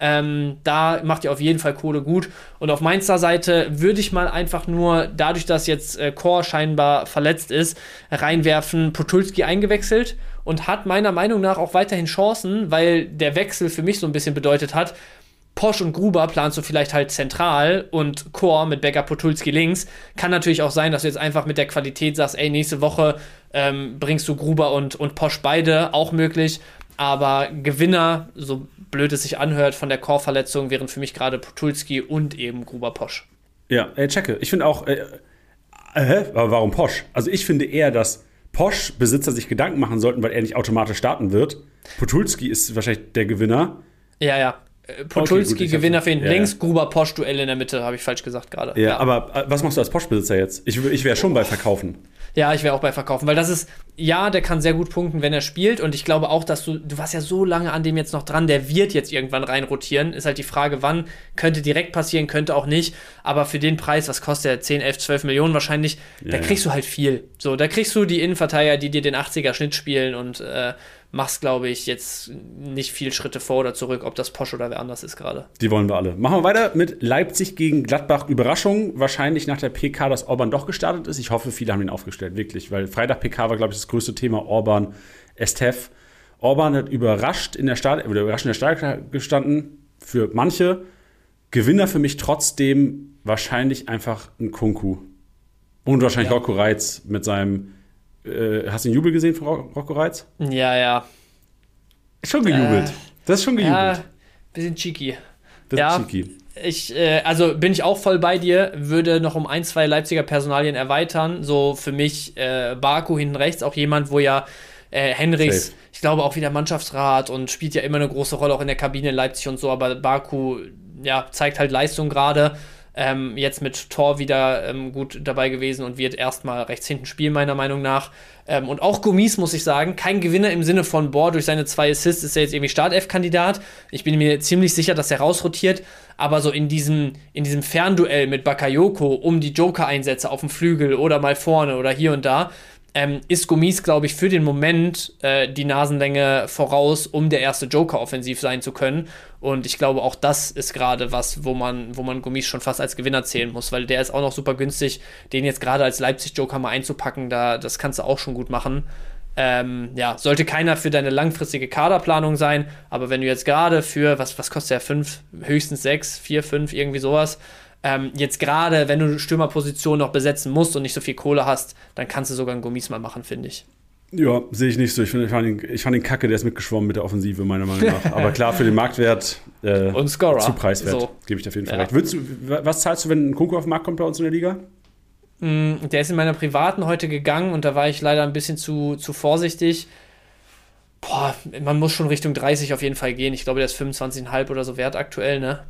Da macht ihr auf jeden Fall Kohle gut. Und auf Mainzer Seite würde ich mal einfach nur, dadurch, dass jetzt Kor scheinbar verletzt ist, reinwerfen, Potulski eingewechselt und hat meiner Meinung nach auch weiterhin Chancen, weil der Wechsel für mich so ein bisschen bedeutet hat, Posch und Gruber planst du vielleicht halt zentral und Chor mit Becker, Potulski links. Kann natürlich auch sein, dass du jetzt einfach mit der Qualität sagst, ey, nächste Woche bringst du Gruber und Posch beide, auch möglich. Aber Gewinner, so blöd es sich anhört, von der Chor-Verletzung wären für mich gerade Potulski und eben Gruber Posch. Ja, checke. Ich finde auch, aber warum Posch? Also ich finde eher, dass Posch-Besitzer sich Gedanken machen sollten, weil er nicht automatisch starten wird. Potulski ist wahrscheinlich der Gewinner. Ja. Potulski, okay, gut, Gewinner für ihn links, ja. Gruber Posch, Duell in der Mitte, habe ich falsch gesagt gerade. Ja, aber was machst du als Posch-Besitzer jetzt? Ich wäre schon bei Verkaufen. Ja, ich wäre auch bei Verkaufen, weil das ist, ja, der kann sehr gut punkten, wenn er spielt und ich glaube auch, dass du warst ja so lange an dem jetzt noch dran, der wird jetzt irgendwann reinrotieren, ist halt die Frage, wann, könnte direkt passieren, könnte auch nicht, aber für den Preis, was kostet er, 10, 11, 12 Millionen wahrscheinlich, da kriegst du halt viel. So, da kriegst du die Innenverteidiger, die dir den 80er-Schnitt spielen und machst, glaube ich, jetzt nicht viel Schritte vor oder zurück, ob das Posch oder wer anders ist gerade. Die wollen wir alle. Machen wir weiter mit Leipzig gegen Gladbach. Überraschung, wahrscheinlich nach der PK, dass Orban doch gestartet ist. Ich hoffe, viele haben ihn aufgestellt, wirklich. Weil Freitag PK war, glaube ich, das größte Thema Orban, Estef. Orban hat überrascht in der Start gestanden. Für manche. Gewinner für mich trotzdem wahrscheinlich einfach ein Kunku. Und wahrscheinlich Rocco Reitz mit seinem hast du den Jubel gesehen von Rocco Reitz? Ja. Schon gejubelt. Das ist schon gejubelt. Ja, bisschen cheeky. Das ist cheeky. Also bin ich auch voll bei dir, würde noch um 1, 2 Leipziger Personalien erweitern. So für mich Baku hinten rechts, auch jemand, wo ja Henrichs, Safe. ich glaube auch wieder Mannschaftsrat und spielt ja immer eine große Rolle auch in der Kabine in Leipzig und so, aber Baku, ja, zeigt halt Leistung gerade. Jetzt mit Tor wieder gut dabei gewesen und wird erstmal rechts hinten spielen, meiner Meinung nach. Und auch Gomis, muss ich sagen, kein Gewinner im Sinne von, durch seine 2 Assists ist er jetzt irgendwie Startelf-Kandidat. Ich bin mir ziemlich sicher, dass er rausrotiert, aber so in diesem Fernduell mit Bakayoko um die Joker-Einsätze auf dem Flügel oder mal vorne oder hier und da, ist Gomis, glaube ich, für den Moment die Nasenlänge voraus, um der erste Joker offensiv sein zu können. Und ich glaube, auch das ist gerade was, wo man Gomis schon fast als Gewinner zählen muss, weil der ist auch noch super günstig, den jetzt gerade als Leipzig-Joker mal einzupacken, das kannst du auch schon gut machen. Sollte keiner für deine langfristige Kaderplanung sein, aber wenn du jetzt gerade für, was kostet der, 5, höchstens 6, 4, 5, irgendwie sowas, jetzt gerade, wenn du Stürmerposition noch besetzen musst und nicht so viel Kohle hast, dann kannst du sogar einen Gummis mal machen, finde ich. Ja, sehe ich nicht so. Ich fand den Kacke, der ist mitgeschwommen mit der Offensive, meiner Meinung nach. Aber klar, für den Marktwert und Scorer. Zu preiswert, so. Gebe ich dir auf jeden Fall recht. Was zahlst du, wenn ein Kunku auf den Markt kommt bei uns in der Liga? Der ist in meiner privaten heute gegangen und da war ich leider ein bisschen zu vorsichtig. Man muss schon Richtung 30 auf jeden Fall gehen. Ich glaube, der ist 25,5 oder so wert aktuell, ne?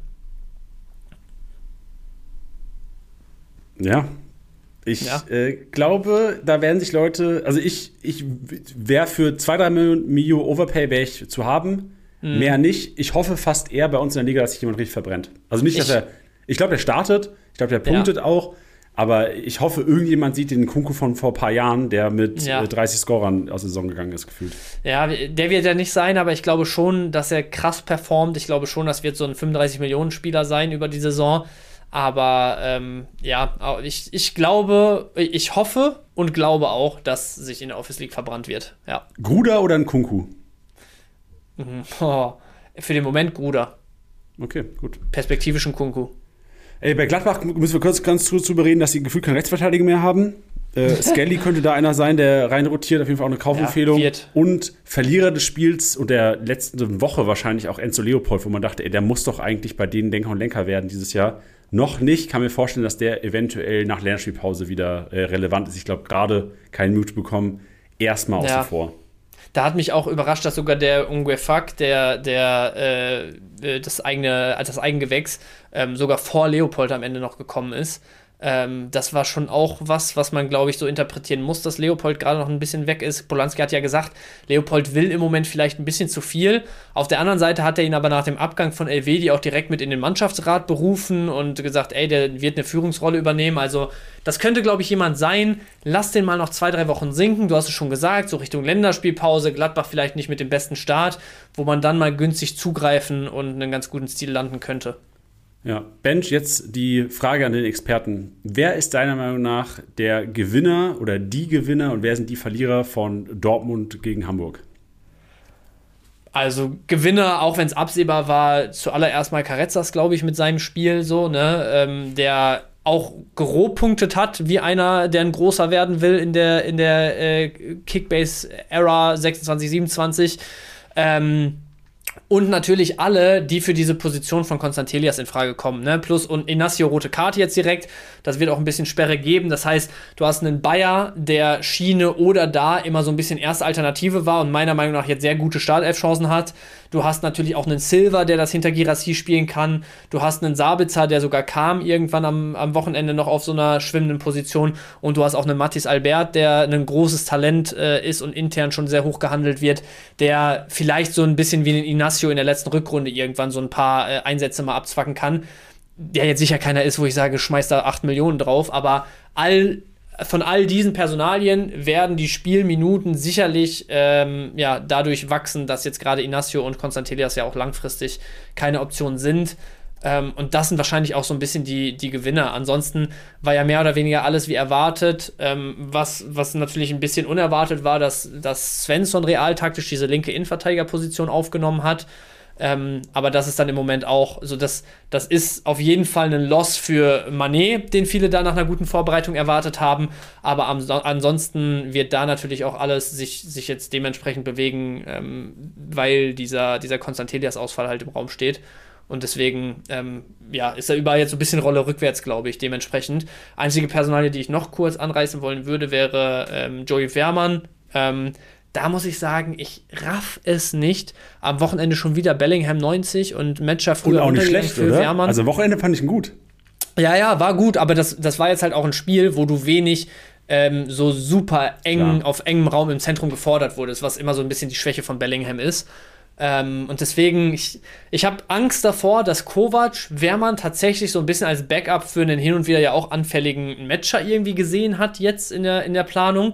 Ja. Ich glaube, da werden sich Leute, also ich wäre für 2-3 Millionen Overpay wäre ich zu haben, mehr nicht. Ich hoffe fast eher bei uns in der Liga, dass sich jemand richtig verbrennt. Also nicht, dass ich glaube, der startet, ich glaube, der punktet auch, aber ich hoffe, irgendjemand sieht den Kunku von vor ein paar Jahren, der mit 30 Scorern aus der Saison gegangen ist, gefühlt. Ja, der wird ja nicht sein, aber ich glaube schon, dass er krass performt. Ich glaube schon, das wird so ein 35-Millionen-Spieler sein über die Saison. Aber ich glaube, ich hoffe und glaube auch, dass sich in der Office League verbrannt wird. Ja. Gruder oder ein Kunku? Für den Moment Gruder. Okay, gut. Perspektivischen Kunku. Ey, bei Gladbach müssen wir ganz kurz drüber reden, dass sie gefühlt keinen Rechtsverteidiger mehr haben. Skelly könnte da einer sein, der rein rotiert, auf jeden Fall auch eine Kaufempfehlung. Und Verlierer des Spiels und der letzten Woche wahrscheinlich auch Enzo Leopold, wo man dachte, der muss doch eigentlich bei denen Denker und Lenker werden dieses Jahr. Noch nicht, kann mir vorstellen, dass der eventuell nach Länderspielpause wieder relevant ist. Ich glaube, gerade keinen Mut bekommen, erstmal außen vor. Da hat mich auch überrascht, dass sogar der Ungwefak, das Eigengewächs, sogar vor Leopold am Ende noch gekommen ist. Das war schon auch was man, glaube ich, so interpretieren muss, dass Leopold gerade noch ein bisschen weg ist. Polanski hat ja gesagt, Leopold will im Moment vielleicht ein bisschen zu viel. Auf der anderen Seite hat er ihn aber nach dem Abgang von Elvedi auch direkt mit in den Mannschaftsrat berufen und gesagt, der wird eine Führungsrolle übernehmen. Also das könnte, glaube ich, jemand sein. Lass den mal noch 2-3 Wochen sinken. Du hast es schon gesagt, so Richtung Länderspielpause, Gladbach vielleicht nicht mit dem besten Start, wo man dann mal günstig zugreifen und einen ganz guten Stil landen könnte. Ja, Bench, jetzt die Frage an den Experten. Wer ist deiner Meinung nach der Gewinner oder die Gewinner und wer sind die Verlierer von Dortmund gegen Hamburg? Also Gewinner, auch wenn es absehbar war, zuallererst mal Carrezzas, glaube ich, mit seinem Spiel so, ne, der auch gerohpunktet hat, wie einer, der ein großer werden will in der Kickbase-Ära 26, 27. Und natürlich alle, die für diese Position von Constantelias in Frage kommen, ne? Plus und Inacio rote Karte jetzt direkt. Das wird auch ein bisschen Sperre geben. Das heißt, du hast einen Bayer, der Schiene oder da immer so ein bisschen erste Alternative war und meiner Meinung nach jetzt sehr gute Startelf-Chancen hat. Du hast natürlich auch einen Silva, der das hinter Guirassy spielen kann. Du hast einen Sabitzer, der sogar kam irgendwann am Wochenende noch auf so einer schwimmenden Position. Und du hast auch einen Mathis Albert, der ein großes Talent ist und intern schon sehr hoch gehandelt wird, der vielleicht so ein bisschen wie ein Inacio in der letzten Rückrunde irgendwann so ein paar Einsätze mal abzwacken kann. Der jetzt sicher keiner ist, wo ich sage, schmeiß da 8 Millionen drauf, aber von all diesen Personalien werden die Spielminuten sicherlich dadurch wachsen, dass jetzt gerade Inacio und Constantelias ja auch langfristig keine Option sind. Und das sind wahrscheinlich auch so ein bisschen die Gewinner. Ansonsten war ja mehr oder weniger alles wie erwartet. Was natürlich ein bisschen unerwartet war, dass Svensson realtaktisch diese linke Innenverteidigerposition aufgenommen hat. Aber das ist dann im Moment auch, so das ist auf jeden Fall ein Loss für Mané, den viele da nach einer guten Vorbereitung erwartet haben. Aber ansonsten wird da natürlich auch alles sich jetzt dementsprechend bewegen, weil dieser Constantelias-Ausfall halt im Raum steht. Und deswegen, ist da überall jetzt so ein bisschen Rolle rückwärts, glaube ich, dementsprechend. Einzige Personalie, die ich noch kurz anreißen wollen würde, wäre Joey Wehrmann. Da muss ich sagen, ich raff es nicht. Am Wochenende schon wieder Bellingham 90 und Matcher früher auch nicht schlecht, für oder? Wehrmann. Also Wochenende fand ich ihn gut. Ja, war gut, aber das war jetzt halt auch ein Spiel, wo du wenig so super eng auf engem Raum im Zentrum gefordert wurdest, was immer so ein bisschen die Schwäche von Bellingham ist. Und deswegen, ich habe Angst davor, dass Kovac Wehrmann tatsächlich so ein bisschen als Backup für einen hin und wieder ja auch anfälligen Matcher irgendwie gesehen hat jetzt in der Planung.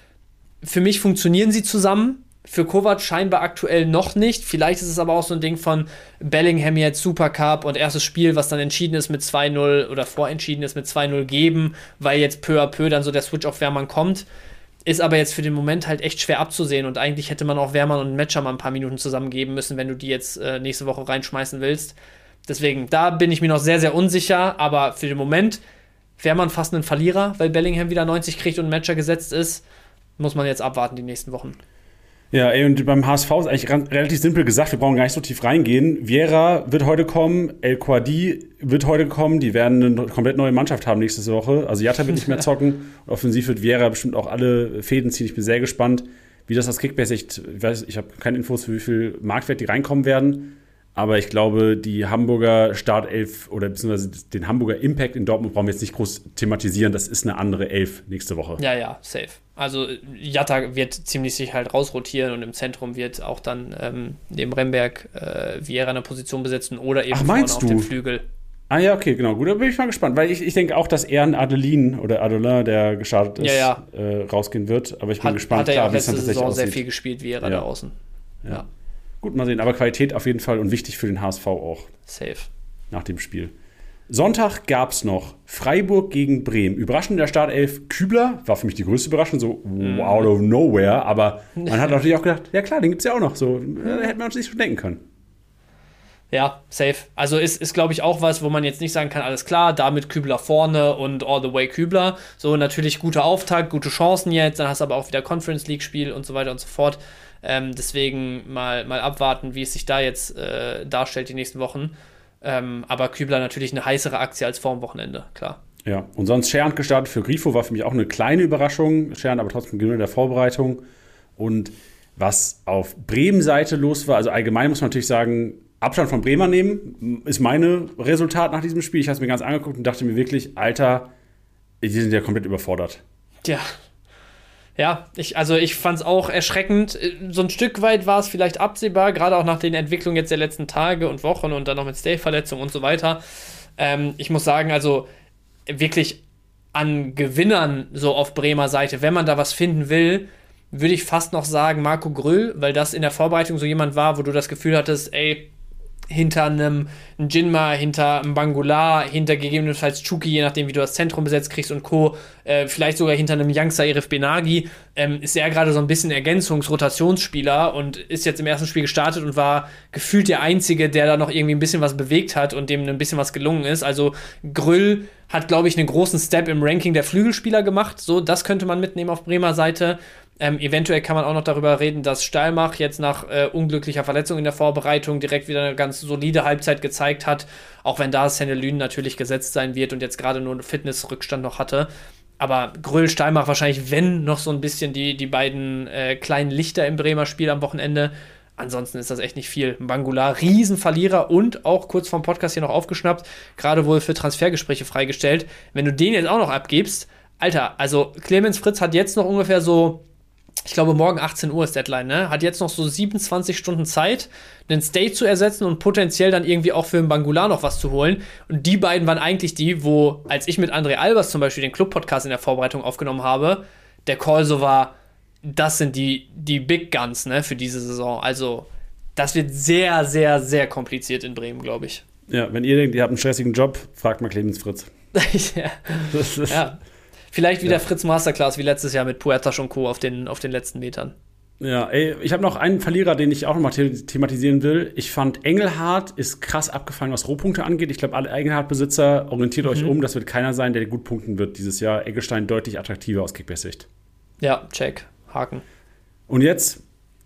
Für mich funktionieren sie zusammen. Für Kovac scheinbar aktuell noch nicht. Vielleicht ist es aber auch so ein Ding von Bellingham jetzt Supercup und erstes Spiel, was dann entschieden ist mit 2-0 oder vorentschieden ist mit 2-0 geben, weil jetzt peu à peu dann so der Switch auf Wehrmann kommt. Ist aber jetzt für den Moment halt echt schwer abzusehen und eigentlich hätte man auch Wehrmann und Matcher mal ein paar Minuten zusammengeben müssen, wenn du die jetzt nächste Woche reinschmeißen willst. Deswegen, da bin ich mir noch sehr, sehr unsicher, aber für den Moment Wehrmann fast ein Verlierer, weil Bellingham wieder 90 kriegt und Matcher gesetzt ist. Muss man jetzt abwarten die nächsten Wochen. Ja, und beim HSV ist eigentlich relativ simpel gesagt, wir brauchen gar nicht so tief reingehen. Viera wird heute kommen, El Kouadi wird heute kommen, die werden eine komplett neue Mannschaft haben nächste Woche. Also Jatta wird nicht mehr zocken, offensiv wird Viera bestimmt auch alle Fäden ziehen. Ich bin sehr gespannt, wie das Kickbase echt, ich habe keine Infos, für wie viel Marktwert die reinkommen werden. Aber ich glaube, die Hamburger Startelf oder beziehungsweise den Hamburger Impact in Dortmund brauchen wir jetzt nicht groß thematisieren. Das ist eine andere Elf nächste Woche. Ja, safe. Also Jatta wird ziemlich sicher halt rausrotieren und im Zentrum wird auch dann neben Remberg Viera eine Position besetzen oder eben vorne auf dem Flügel. Ah ja, okay, genau. Gut, da bin ich mal gespannt, weil ich denke auch, dass eher ein Adelin, der gestartet ist, rausgehen wird. Aber ich bin gespannt, hat er ja auch wie es dann letzte tatsächlich Saison aussieht. sehr viel gespielt, Viera da außen. Ja. Gut, mal sehen. Aber Qualität auf jeden Fall und wichtig für den HSV auch. Safe. Nach dem Spiel. Sonntag gab es noch Freiburg gegen Bremen. Überraschend in der Startelf. Kübler war für mich die größte Überraschung, so out of nowhere. Aber man hat natürlich auch gedacht, ja klar, den gibt es ja auch noch. So hätte man uns nicht schon denken können. Ja, safe. Also ist glaube ich, auch was, wo man jetzt nicht sagen kann, alles klar, damit Kübler vorne und all the way Kübler. So natürlich guter Auftakt, gute Chancen jetzt. Dann hast du aber auch wieder Conference League-Spiel und so weiter und so fort. Deswegen mal abwarten, wie es sich da jetzt darstellt die nächsten Wochen. Aber Kübler natürlich eine heißere Aktie als vor dem Wochenende, klar. Ja, und sonst Scherhand gestartet für Grifo war für mich auch eine kleine Überraschung. Scherhand aber trotzdem Gewinner der Vorbereitung. Und was auf Bremen-Seite los war, also allgemein muss man natürlich sagen, Abstand von Bremer nehmen, ist mein Resultat nach diesem Spiel. Ich habe es mir ganz angeguckt und dachte mir wirklich, Alter, die sind ja komplett überfordert. Ja, ich fand es auch erschreckend. So ein Stück weit war es vielleicht absehbar, gerade auch nach den Entwicklungen jetzt der letzten Tage und Wochen und dann noch mit Stay-Verletzung und so weiter. Ich muss sagen, also wirklich an Gewinnern so auf Bremer Seite, wenn man da was finden will, würde ich fast noch sagen Marco Gröll, weil das in der Vorbereitung so jemand war, wo du das Gefühl hattest, ey, hinter einem Jinma, hinter einem Bangular, hinter gegebenenfalls Chuki, je nachdem, wie du das Zentrum besetzt kriegst und Co., vielleicht sogar hinter einem Youngster Erif Benagi, ist er gerade so ein bisschen Ergänzungs-Rotationsspieler und ist jetzt im ersten Spiel gestartet und war gefühlt der Einzige, der da noch irgendwie ein bisschen was bewegt hat und dem ein bisschen was gelungen ist. Also Grüll hat, glaube ich, einen großen Step im Ranking der Flügelspieler gemacht. So, das könnte man mitnehmen auf Bremer Seite. Eventuell kann man auch noch darüber reden, dass Steilmach jetzt nach unglücklicher Verletzung in der Vorbereitung direkt wieder eine ganz solide Halbzeit gezeigt hat, auch wenn da Sendelün natürlich gesetzt sein wird und jetzt gerade nur einen Fitnessrückstand noch hatte. Aber Grüll, Steilmach wahrscheinlich, wenn, noch so ein bisschen die beiden kleinen Lichter im Bremer Spiel am Wochenende. Ansonsten ist das echt nicht viel. Bangular, Riesenverlierer und auch kurz vorm Podcast hier noch aufgeschnappt, gerade wohl für Transfergespräche freigestellt. Wenn du den jetzt auch noch abgibst, Alter, also Clemens Fritz hat jetzt noch ungefähr so, ich glaube, morgen 18 Uhr ist Deadline, ne? Hat jetzt noch so 27 Stunden Zeit, einen Stay zu ersetzen und potenziell dann irgendwie auch für den Bangular noch was zu holen. Und die beiden waren eigentlich die, wo, als ich mit André Albers zum Beispiel den Club-Podcast in der Vorbereitung aufgenommen habe, der Call so war, das sind die Big Guns, ne, für diese Saison. Also, das wird sehr, sehr, sehr kompliziert in Bremen, glaube ich. Ja, wenn ihr denkt, ihr habt einen stressigen Job, fragt mal Clemens Fritz. Ja. Vielleicht wieder Fritz Masterclass wie letztes Jahr mit Puertas und Co. auf den letzten Metern. Ja, ich habe noch einen Verlierer, den ich auch noch mal thematisieren will. Ich fand, Engelhardt ist krass abgefallen, was Rohpunkte angeht. Ich glaube, alle Engelhardt-Besitzer, orientiert euch um. Das wird keiner sein, der gut punkten wird dieses Jahr. Eggestein deutlich attraktiver aus Kickbase-Sicht. Ja, check. Haken. Und jetzt,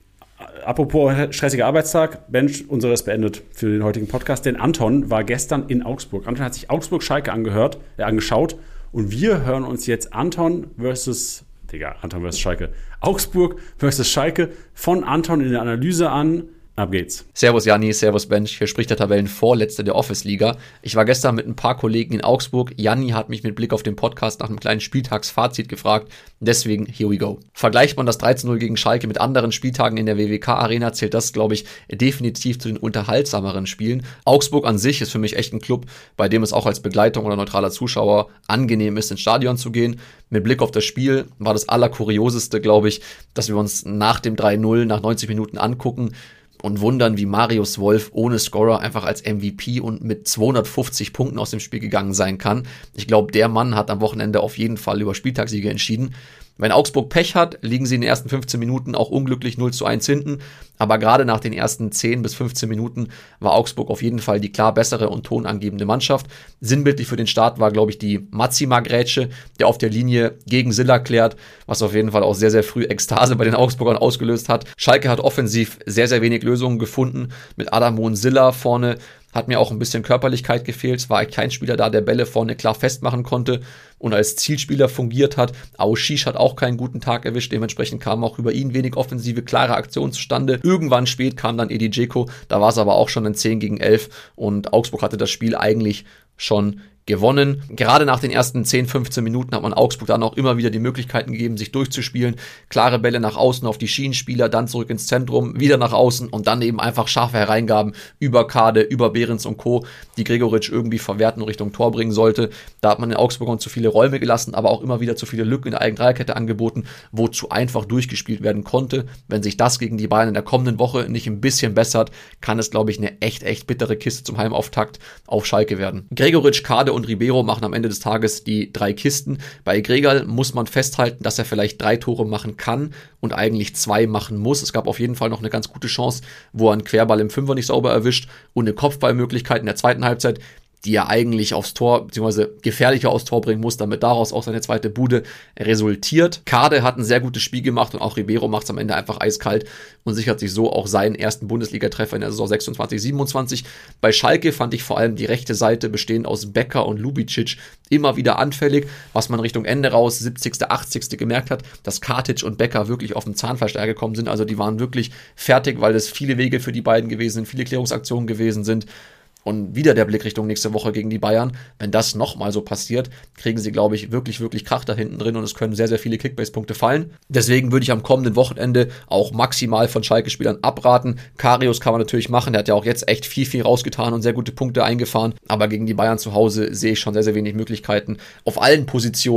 apropos stressiger Arbeitstag, Bench, unseres beendet für den heutigen Podcast. Denn Anton war gestern in Augsburg. Anton hat sich Augsburg-Schalke angeschaut. Und wir hören uns jetzt Anton versus Schalke. Augsburg versus Schalke von Anton in der Analyse an. Ab geht's. Servus Janni, servus Bench, hier spricht der Tabellenvorletzte der Office-Liga. Ich war gestern mit ein paar Kollegen in Augsburg. Janni hat mich mit Blick auf den Podcast nach einem kleinen Spieltagsfazit gefragt. Deswegen, here we go. Vergleicht man das 13-0 gegen Schalke mit anderen Spieltagen in der WWK-Arena, zählt das, glaube ich, definitiv zu den unterhaltsameren Spielen. Augsburg an sich ist für mich echt ein Club, bei dem es auch als Begleitung oder neutraler Zuschauer angenehm ist, ins Stadion zu gehen. Mit Blick auf das Spiel war das Allerkurioseste, glaube ich, dass wir uns nach dem 3-0 nach 90 Minuten angucken und wundern, wie Marius Wolf ohne Scorer einfach als MVP und mit 250 Punkten aus dem Spiel gegangen sein kann. Ich glaube, der Mann hat am Wochenende auf jeden Fall über Spieltagssiege entschieden. Wenn Augsburg Pech hat, liegen sie in den ersten 15 Minuten auch unglücklich 0-1 hinten. Aber gerade nach den ersten 10 bis 15 Minuten war Augsburg auf jeden Fall die klar bessere und tonangebende Mannschaft. Sinnbildlich für den Start war, glaube ich, die Matsima-Grätsche, der auf der Linie gegen Silla klärt, was auf jeden Fall auch sehr, sehr früh Ekstase bei den Augsburgern ausgelöst hat. Schalke hat offensiv sehr, sehr wenig Lösungen gefunden. Mit Adamo und Silla vorne hat mir auch ein bisschen Körperlichkeit gefehlt. Es war kein Spieler da, der Bälle vorne klar festmachen konnte und als Zielspieler fungiert hat. Aouchiche hat auch keinen guten Tag erwischt. Dementsprechend kamen auch über ihn wenig offensive, klare Aktionen zustande. Irgendwann spät kam dann Edi Dzeko. Da war es aber auch schon ein 10-11 und Augsburg hatte das Spiel eigentlich schon gewonnen. Gerade nach den ersten 10, 15 Minuten hat man Augsburg dann auch immer wieder die Möglichkeiten gegeben, sich durchzuspielen. Klare Bälle nach außen auf die Schienenspieler, dann zurück ins Zentrum, wieder nach außen und dann eben einfach scharfe Hereingaben über Kade, über Behrens und Co., die Gregoritsch irgendwie verwerten und Richtung Tor bringen sollte. Da hat man den Augsburgern zu viele Räume gelassen, aber auch immer wieder zu viele Lücken in der eigenen Dreierkette angeboten, wo zu einfach durchgespielt werden konnte. Wenn sich das gegen die Bayern in der kommenden Woche nicht ein bisschen bessert, kann es, glaube ich, eine echt bittere Kiste zum Heimauftakt auf Schalke werden. Gregoritsch, Kade und Ribeiro machen am Ende des Tages die 3 Kisten. Bei Gregal muss man festhalten, dass er vielleicht 3 Tore machen kann und eigentlich 2 machen muss. Es gab auf jeden Fall noch eine ganz gute Chance, wo er einen Querball im Fünfer nicht sauber erwischt und eine Kopfballmöglichkeit in der zweiten Halbzeit, die er eigentlich aufs Tor, beziehungsweise gefährlicher aufs Tor bringen muss, damit daraus auch seine zweite Bude resultiert. Kade hat ein sehr gutes Spiel gemacht und auch Ribeiro macht es am Ende einfach eiskalt und sichert sich so auch seinen ersten Bundesliga-Treffer in der Saison 26/27. Bei Schalke fand ich vor allem die rechte Seite, bestehend aus Becker und Lubicic, immer wieder anfällig, was man Richtung Ende raus, 70., 80. gemerkt hat, dass Katic und Becker wirklich auf dem Zahnfleisch gekommen sind. Also die waren wirklich fertig, weil es viele Wege für die beiden gewesen sind, viele Klärungsaktionen gewesen sind. Und wieder der Blick Richtung nächste Woche gegen die Bayern. Wenn das nochmal so passiert, kriegen sie, glaube ich, wirklich Krach da hinten drin und es können sehr, sehr viele Kickbase-Punkte fallen. Deswegen würde ich am kommenden Wochenende auch maximal von Schalke-Spielern abraten. Karius kann man natürlich machen, der hat ja auch jetzt echt viel rausgetan und sehr gute Punkte eingefahren. Aber gegen die Bayern zu Hause sehe ich schon sehr, sehr wenig Möglichkeiten auf allen Positionen.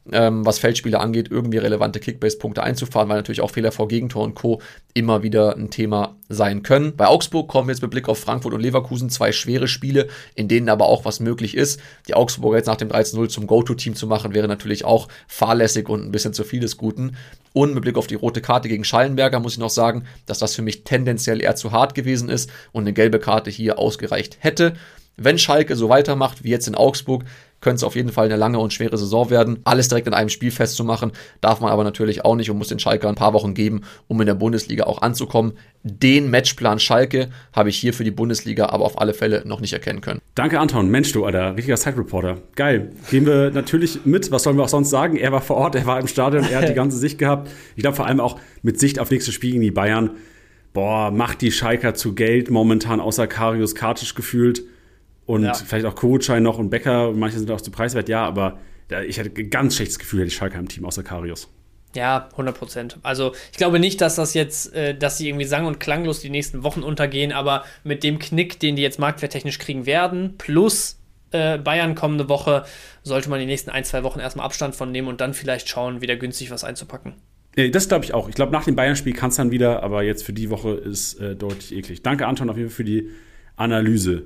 was Feldspieler angeht, irgendwie relevante Kickbase-Punkte einzufahren, weil natürlich auch Fehler vor Gegentor und Co. immer wieder ein Thema sein können. Bei Augsburg kommen wir jetzt mit Blick auf Frankfurt und Leverkusen 2 schwere Spiele, in denen aber auch was möglich ist. Die Augsburger jetzt nach dem 13-0 zum Go-To-Team zu machen, wäre natürlich auch fahrlässig und ein bisschen zu viel des Guten. Und mit Blick auf die rote Karte gegen Schallenberger muss ich noch sagen, dass das für mich tendenziell eher zu hart gewesen ist und eine gelbe Karte hier ausgereicht hätte. Wenn Schalke so weitermacht wie jetzt in Augsburg, könnte es auf jeden Fall eine lange und schwere Saison werden. Alles direkt in einem Spiel festzumachen, darf man aber natürlich auch nicht und muss den Schalke ein paar Wochen geben, um in der Bundesliga auch anzukommen. Den Matchplan Schalke habe ich hier für die Bundesliga aber auf alle Fälle noch nicht erkennen können. Danke, Anton. Mensch, du, Alter. Richtiger Side-Reporter. Geil. Gehen wir natürlich mit. Was sollen wir auch sonst sagen? Er war vor Ort, er war im Stadion, er hat die ganze Sicht gehabt. Ich glaube vor allem auch mit Sicht auf nächstes Spiel gegen die Bayern. Boah, macht die Schalker zu Geld momentan, außer Karius Kartisch gefühlt. Und vielleicht auch Kovac noch und Becker, und manche sind auch zu preiswert, ja, aber ich hatte ein ganz schlechtes Gefühl, hätte ich Schalke im Team, außer Karius. Ja, 100%. Also ich glaube nicht, dass das jetzt, dass sie irgendwie sang- und klanglos die nächsten Wochen untergehen, aber mit dem Knick, den die jetzt marktwerttechnisch kriegen werden, plus Bayern kommende Woche, sollte man die nächsten 1-2 Wochen erstmal Abstand von nehmen und dann vielleicht schauen, wieder günstig was einzupacken. Das glaube ich auch. Ich glaube, nach dem Bayern-Spiel kann es dann wieder, aber jetzt für die Woche ist deutlich eklig. Danke, Anton, auf jeden Fall für die Analyse.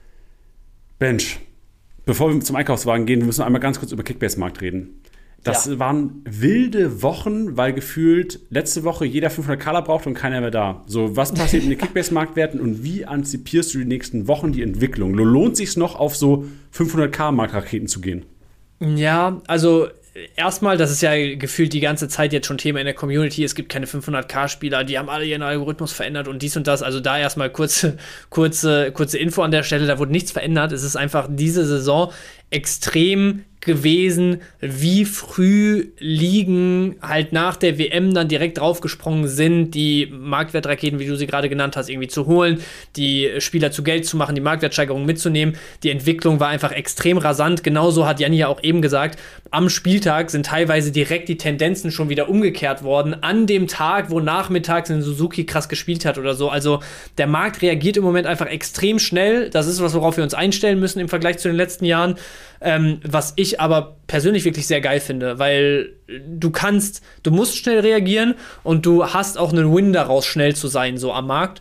Bench, bevor wir zum Einkaufswagen gehen, wir müssen einmal ganz kurz über Kickbase-Markt reden. Das waren wilde Wochen, weil gefühlt letzte Woche jeder 500k braucht und keiner mehr da. So, was passiert in den Kickbase-Marktwerten und wie antizipierst du die nächsten Wochen die Entwicklung? Lohnt sich noch auf so 500k-Marktraketen zu gehen? Ja, also erstmal, das ist ja gefühlt die ganze Zeit jetzt schon Thema in der Community. Es gibt keine 500k-Spieler, die haben alle ihren Algorithmus verändert und dies und das. Also da erstmal kurze Info an der Stelle, da wurde nichts verändert. Es ist einfach diese Saison extrem gewesen, wie früh Ligen halt nach der WM dann direkt draufgesprungen sind, die Marktwertraketen, wie du sie gerade genannt hast, irgendwie zu holen, die Spieler zu Geld zu machen, die Marktwertsteigerung mitzunehmen. Die Entwicklung war einfach extrem rasant. Genauso hat Janni ja auch eben gesagt, am Spieltag sind teilweise direkt die Tendenzen schon wieder umgekehrt worden, an dem Tag, wo nachmittags ein Suzuki krass gespielt hat oder so. Also der Markt reagiert im Moment einfach extrem schnell. Das ist was, worauf wir uns einstellen müssen im Vergleich zu den letzten Jahren. Was ich aber persönlich wirklich sehr geil finde, weil du musst schnell reagieren und du hast auch einen Win daraus, schnell zu sein, so am Markt.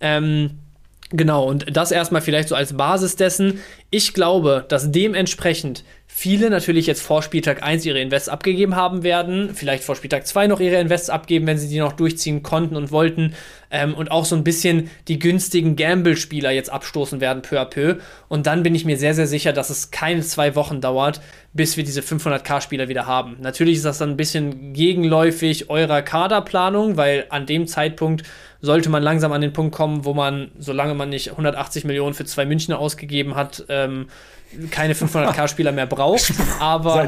Genau, und das erstmal vielleicht so als Basis dessen. Ich glaube, dass dementsprechend viele natürlich jetzt vor Spieltag 1 ihre Invests abgegeben haben werden, vielleicht vor Spieltag 2 noch ihre Invests abgeben, wenn sie die noch durchziehen konnten und wollten, und auch so ein bisschen die günstigen Gamble-Spieler jetzt abstoßen werden peu à peu. Und dann bin ich mir sehr, sehr sicher, dass es keine 2 Wochen dauert, bis wir diese 500k-Spieler wieder haben. Natürlich ist das dann ein bisschen gegenläufig eurer Kaderplanung, weil an dem Zeitpunkt sollte man langsam an den Punkt kommen, wo man, solange man nicht 180 Millionen für 2 Münchner ausgegeben hat, keine 500k-Spieler mehr braucht. Aber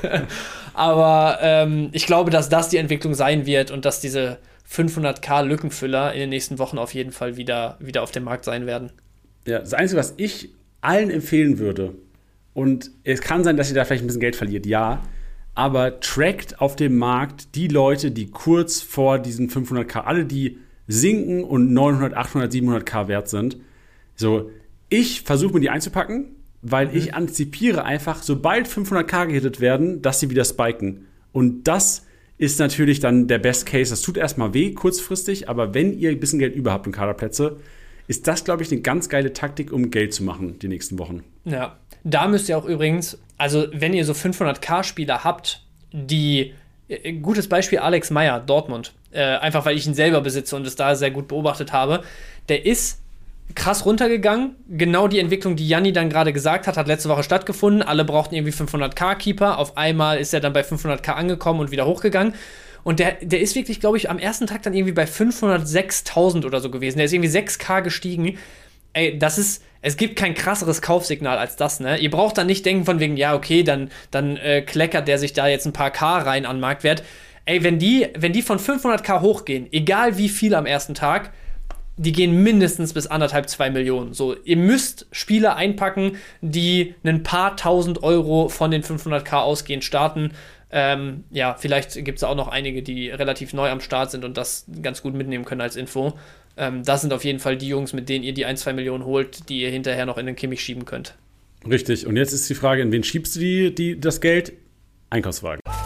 ich glaube, dass das die Entwicklung sein wird und dass diese 500k-Lückenfüller in den nächsten Wochen auf jeden Fall wieder auf dem Markt sein werden. Ja, das Einzige, was ich allen empfehlen würde, und es kann sein, dass ihr da vielleicht ein bisschen Geld verliert, ja, aber trackt auf dem Markt die Leute, die kurz vor diesen 500k, alle die sinken und 900, 800, 700k wert sind. So, ich versuche mir die einzupacken, weil ich antizipiere einfach, sobald 500k gehittet werden, dass sie wieder spiken. Und das ist natürlich dann der Best Case. Das tut erstmal weh, kurzfristig, aber wenn ihr ein bisschen Geld über habt und Kaderplätze, ist das, glaube ich, eine ganz geile Taktik, um Geld zu machen die nächsten Wochen. Ja, da müsst ihr auch übrigens, also wenn ihr so 500k-Spieler habt, die, gutes Beispiel Alex Meyer, Dortmund, einfach weil ich ihn selber besitze und es da sehr gut beobachtet habe, der ist krass runtergegangen. Genau die Entwicklung, die Janni dann gerade gesagt hat, hat letzte Woche stattgefunden. Alle brauchten irgendwie 500k-Keeper. Auf einmal ist er dann bei 500k angekommen und wieder hochgegangen. Und der ist wirklich, glaube ich, am ersten Tag dann irgendwie bei 506.000 oder so gewesen. Der ist irgendwie 6k gestiegen. Ey, es gibt kein krasseres Kaufsignal als das, ne? Ihr braucht dann nicht denken von wegen, ja, okay, dann kleckert der sich da jetzt ein paar K rein an Marktwert. Ey, wenn die von 500k hochgehen, egal wie viel am ersten Tag, die gehen mindestens bis 1,5-2 Millionen. So, ihr müsst Spieler einpacken, die ein paar tausend Euro von den 500k ausgehend starten. Ja, vielleicht gibt es auch noch einige, die relativ neu am Start sind und das ganz gut mitnehmen können als Info. Das sind auf jeden Fall die Jungs, mit denen ihr die 1-2 Millionen holt, die ihr hinterher noch in den Kimmich schieben könnt. Richtig. Und jetzt ist die Frage, in wen schiebst du das Geld? Einkaufswagen.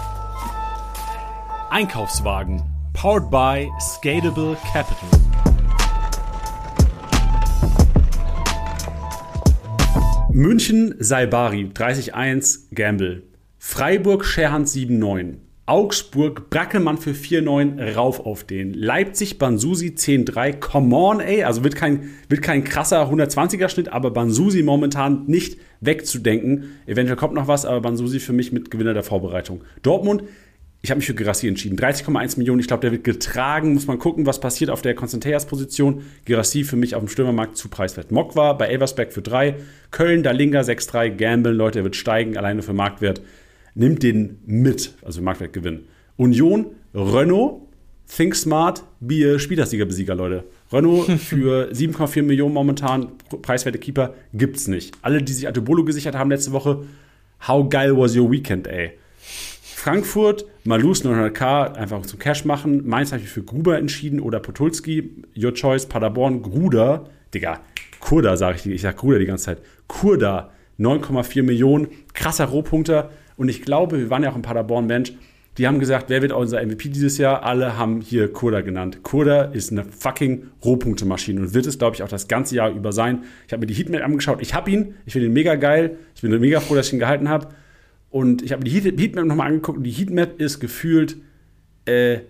Einkaufswagen. Powered by Scalable Capital. München Saibari 30-1 Gamble. Freiburg Scherhand 7-9. Augsburg Brackelmann für 4-9 rauf auf den. Leipzig Bansusi 10-3. Come on, ey. Also wird kein krasser 120er Schnitt, aber Bansusi momentan nicht wegzudenken. Eventuell kommt noch was, aber Bansusi für mich mit Gewinner der Vorbereitung. Dortmund, ich habe mich für Guirassy entschieden. 30,1 Millionen, ich glaube, der wird getragen. Muss man gucken, was passiert auf der Constantias-Position. Guirassy für mich auf dem Stürmermarkt zu preiswert. Mokwa bei Elversberg für 3. Köln, Dalinga 6-3. Gamble, Leute, der wird steigen, alleine für Marktwert. Nimmt den mit, also Marktwertgewinn. Union, Renault, Think Smart, Spielersieger-Besieger, Leute. Renault für 7,4 Millionen momentan, preiswerte Keeper, gibt's nicht. Alle, die sich Atubolo gesichert haben letzte Woche, how geil was your weekend, ey. Frankfurt, Malus 900k, einfach zum Cash machen. Mainz habe ich für Gruber entschieden oder Potulski, your choice, Paderborn, Gruder, Digga, Kurda sage ich sag Gruder die ganze Zeit. Kurda, 9,4 Millionen, krasser Rohpunkter. Und ich glaube, wir waren ja auch in Paderborn, Mensch, die haben gesagt, wer wird unser MVP dieses Jahr? Alle haben hier Kurda genannt. Kurda ist eine fucking Rohpunktemaschine und wird es, glaube ich, auch das ganze Jahr über sein. Ich habe mir die Heatmap angeschaut. Ich habe ihn. Ich finde ihn mega geil. Ich bin mega froh, dass ich ihn gehalten habe. Und ich habe mir die Heatmap nochmal angeguckt und die Heatmap ist gefühlt, der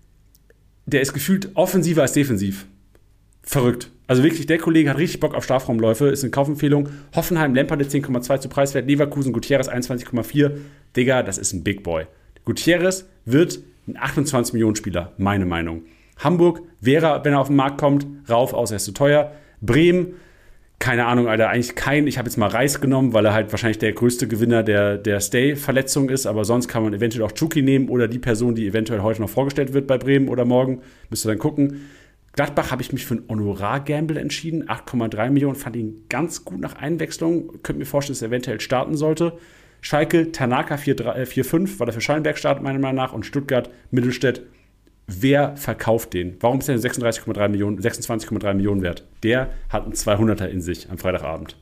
ist gefühlt offensiver als defensiv. Verrückt. Also wirklich, der Kollege hat richtig Bock auf Strafraumläufe, ist eine Kaufempfehlung. Hoffenheim, Lampard 10,2 zu Preiswert, Leverkusen, Gutierrez 21,4. Digga, das ist ein Big Boy. Gutierrez wird ein 28-Millionen-Spieler, meine Meinung. Hamburg wäre, wenn er auf den Markt kommt, rauf, außer er ist zu teuer. Bremen, keine Ahnung, Alter, eigentlich kein. Ich habe jetzt mal Reis genommen, weil er halt wahrscheinlich der größte Gewinner der Stay-Verletzung ist. Aber sonst kann man eventuell auch Chucky nehmen oder die Person, die eventuell heute noch vorgestellt wird bei Bremen oder morgen. Müsst ihr dann gucken. Gladbach habe ich mich für einen Honorar-Gamble entschieden. 8,3 Millionen, fand ihn ganz gut nach Einwechslung. Könnt mir vorstellen, dass er eventuell starten sollte. Schalke, Tanaka 4,5, weil er für Schallenberg startet, meiner Meinung nach. Und Stuttgart, Mittelstädt. Wer verkauft den? Warum ist der 26,3 Millionen wert? Der hat einen 200er in sich am Freitagabend.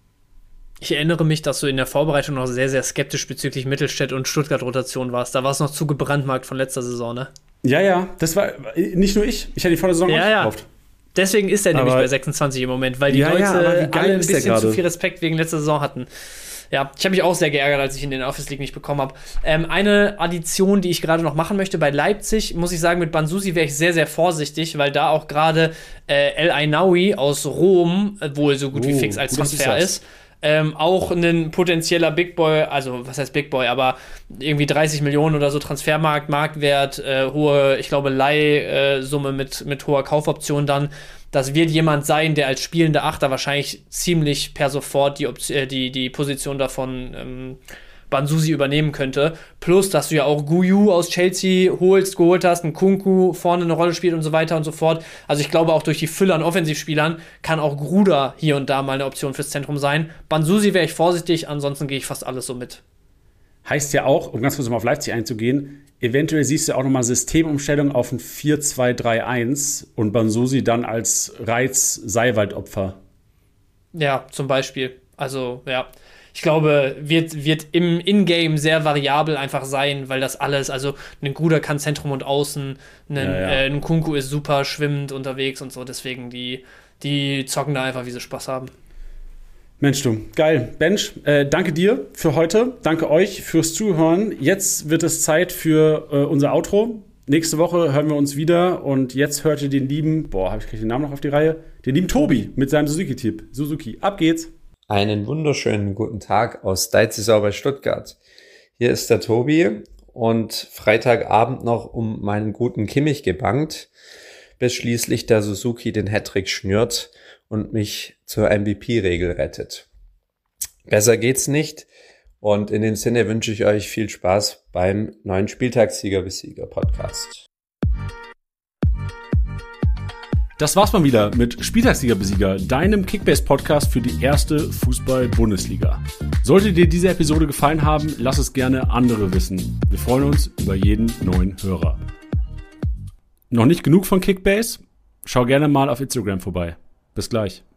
Ich erinnere mich, dass du in der Vorbereitung noch sehr, sehr skeptisch bezüglich Mittelstädt und Stuttgart-Rotation warst. Da war es noch zu gebrandmarkt von letzter Saison, ne? Ja, das war nicht nur ich. Ich hätte die vor der Saison auch nicht gekauft. Deswegen ist er nämlich bei 26 im Moment, weil die Leute alle ein bisschen zu viel Respekt wegen letzter Saison hatten. Ja, ich habe mich auch sehr geärgert, als ich ihn in den Office League nicht bekommen habe. Eine Addition, die ich gerade noch machen möchte, bei Leipzig, muss ich sagen, mit Bansusi wäre ich sehr, sehr vorsichtig, weil da auch gerade El Ainaoui aus Rom wohl so gut wie fix als Transfer ist. Auch ein potenzieller Big Boy, also was heißt Big Boy, aber irgendwie 30 Millionen oder so Marktwert, hohe, ich glaube, Leihsumme mit hoher Kaufoption dann. Das wird jemand sein, der als spielender Achter wahrscheinlich ziemlich per sofort die Position davon Bansusi übernehmen könnte. Plus, dass du ja auch Guyu aus Chelsea geholt hast, ein Kunku vorne eine Rolle spielt und so weiter und so fort. Also ich glaube, auch durch die Fülle an Offensivspielern kann auch Gruder hier und da mal eine Option fürs Zentrum sein. Bansusi wäre ich vorsichtig, ansonsten gehe ich fast alles so mit. Heißt ja auch, um ganz kurz mal auf Leipzig einzugehen, eventuell siehst du auch nochmal Systemumstellung auf ein 4-2-3-1 und Bansusi dann als Reiz-Seiwald-Opfer. Ja, zum Beispiel. Also, ja. Ich glaube, wird im Ingame sehr variabel einfach sein, weil das alles, also ein Gruder kann Zentrum und Außen, ein Kunku ist super schwimmend unterwegs und so, deswegen die zocken da einfach, wie sie Spaß haben. Mensch, du, geil. Bench, danke dir für heute. Danke euch fürs Zuhören. Jetzt wird es Zeit für unser Outro. Nächste Woche hören wir uns wieder. Und jetzt hört ihr den lieben, habe ich den Namen noch auf die Reihe? Den lieben Tobi mit seinem Suzuki-Tipp. Suzuki, ab geht's. Einen wunderschönen guten Tag aus Deizisau bei Stuttgart. Hier ist der Tobi und Freitagabend noch um meinen guten Kimmich gebankt, bis schließlich der Suzuki den Hattrick schnürt und mich zur MVP-Regel rettet. Besser geht's nicht und in dem Sinne wünsche ich euch viel Spaß beim neuen Spieltagssieger-Besieger-Podcast. Das war's mal wieder mit Spieltagssieger-Besieger, deinem Kickbase-Podcast für die erste Fußball-Bundesliga. Sollte dir diese Episode gefallen haben, lass es gerne andere wissen. Wir freuen uns über jeden neuen Hörer. Noch nicht genug von Kickbase? Schau gerne mal auf Instagram vorbei. Bis gleich.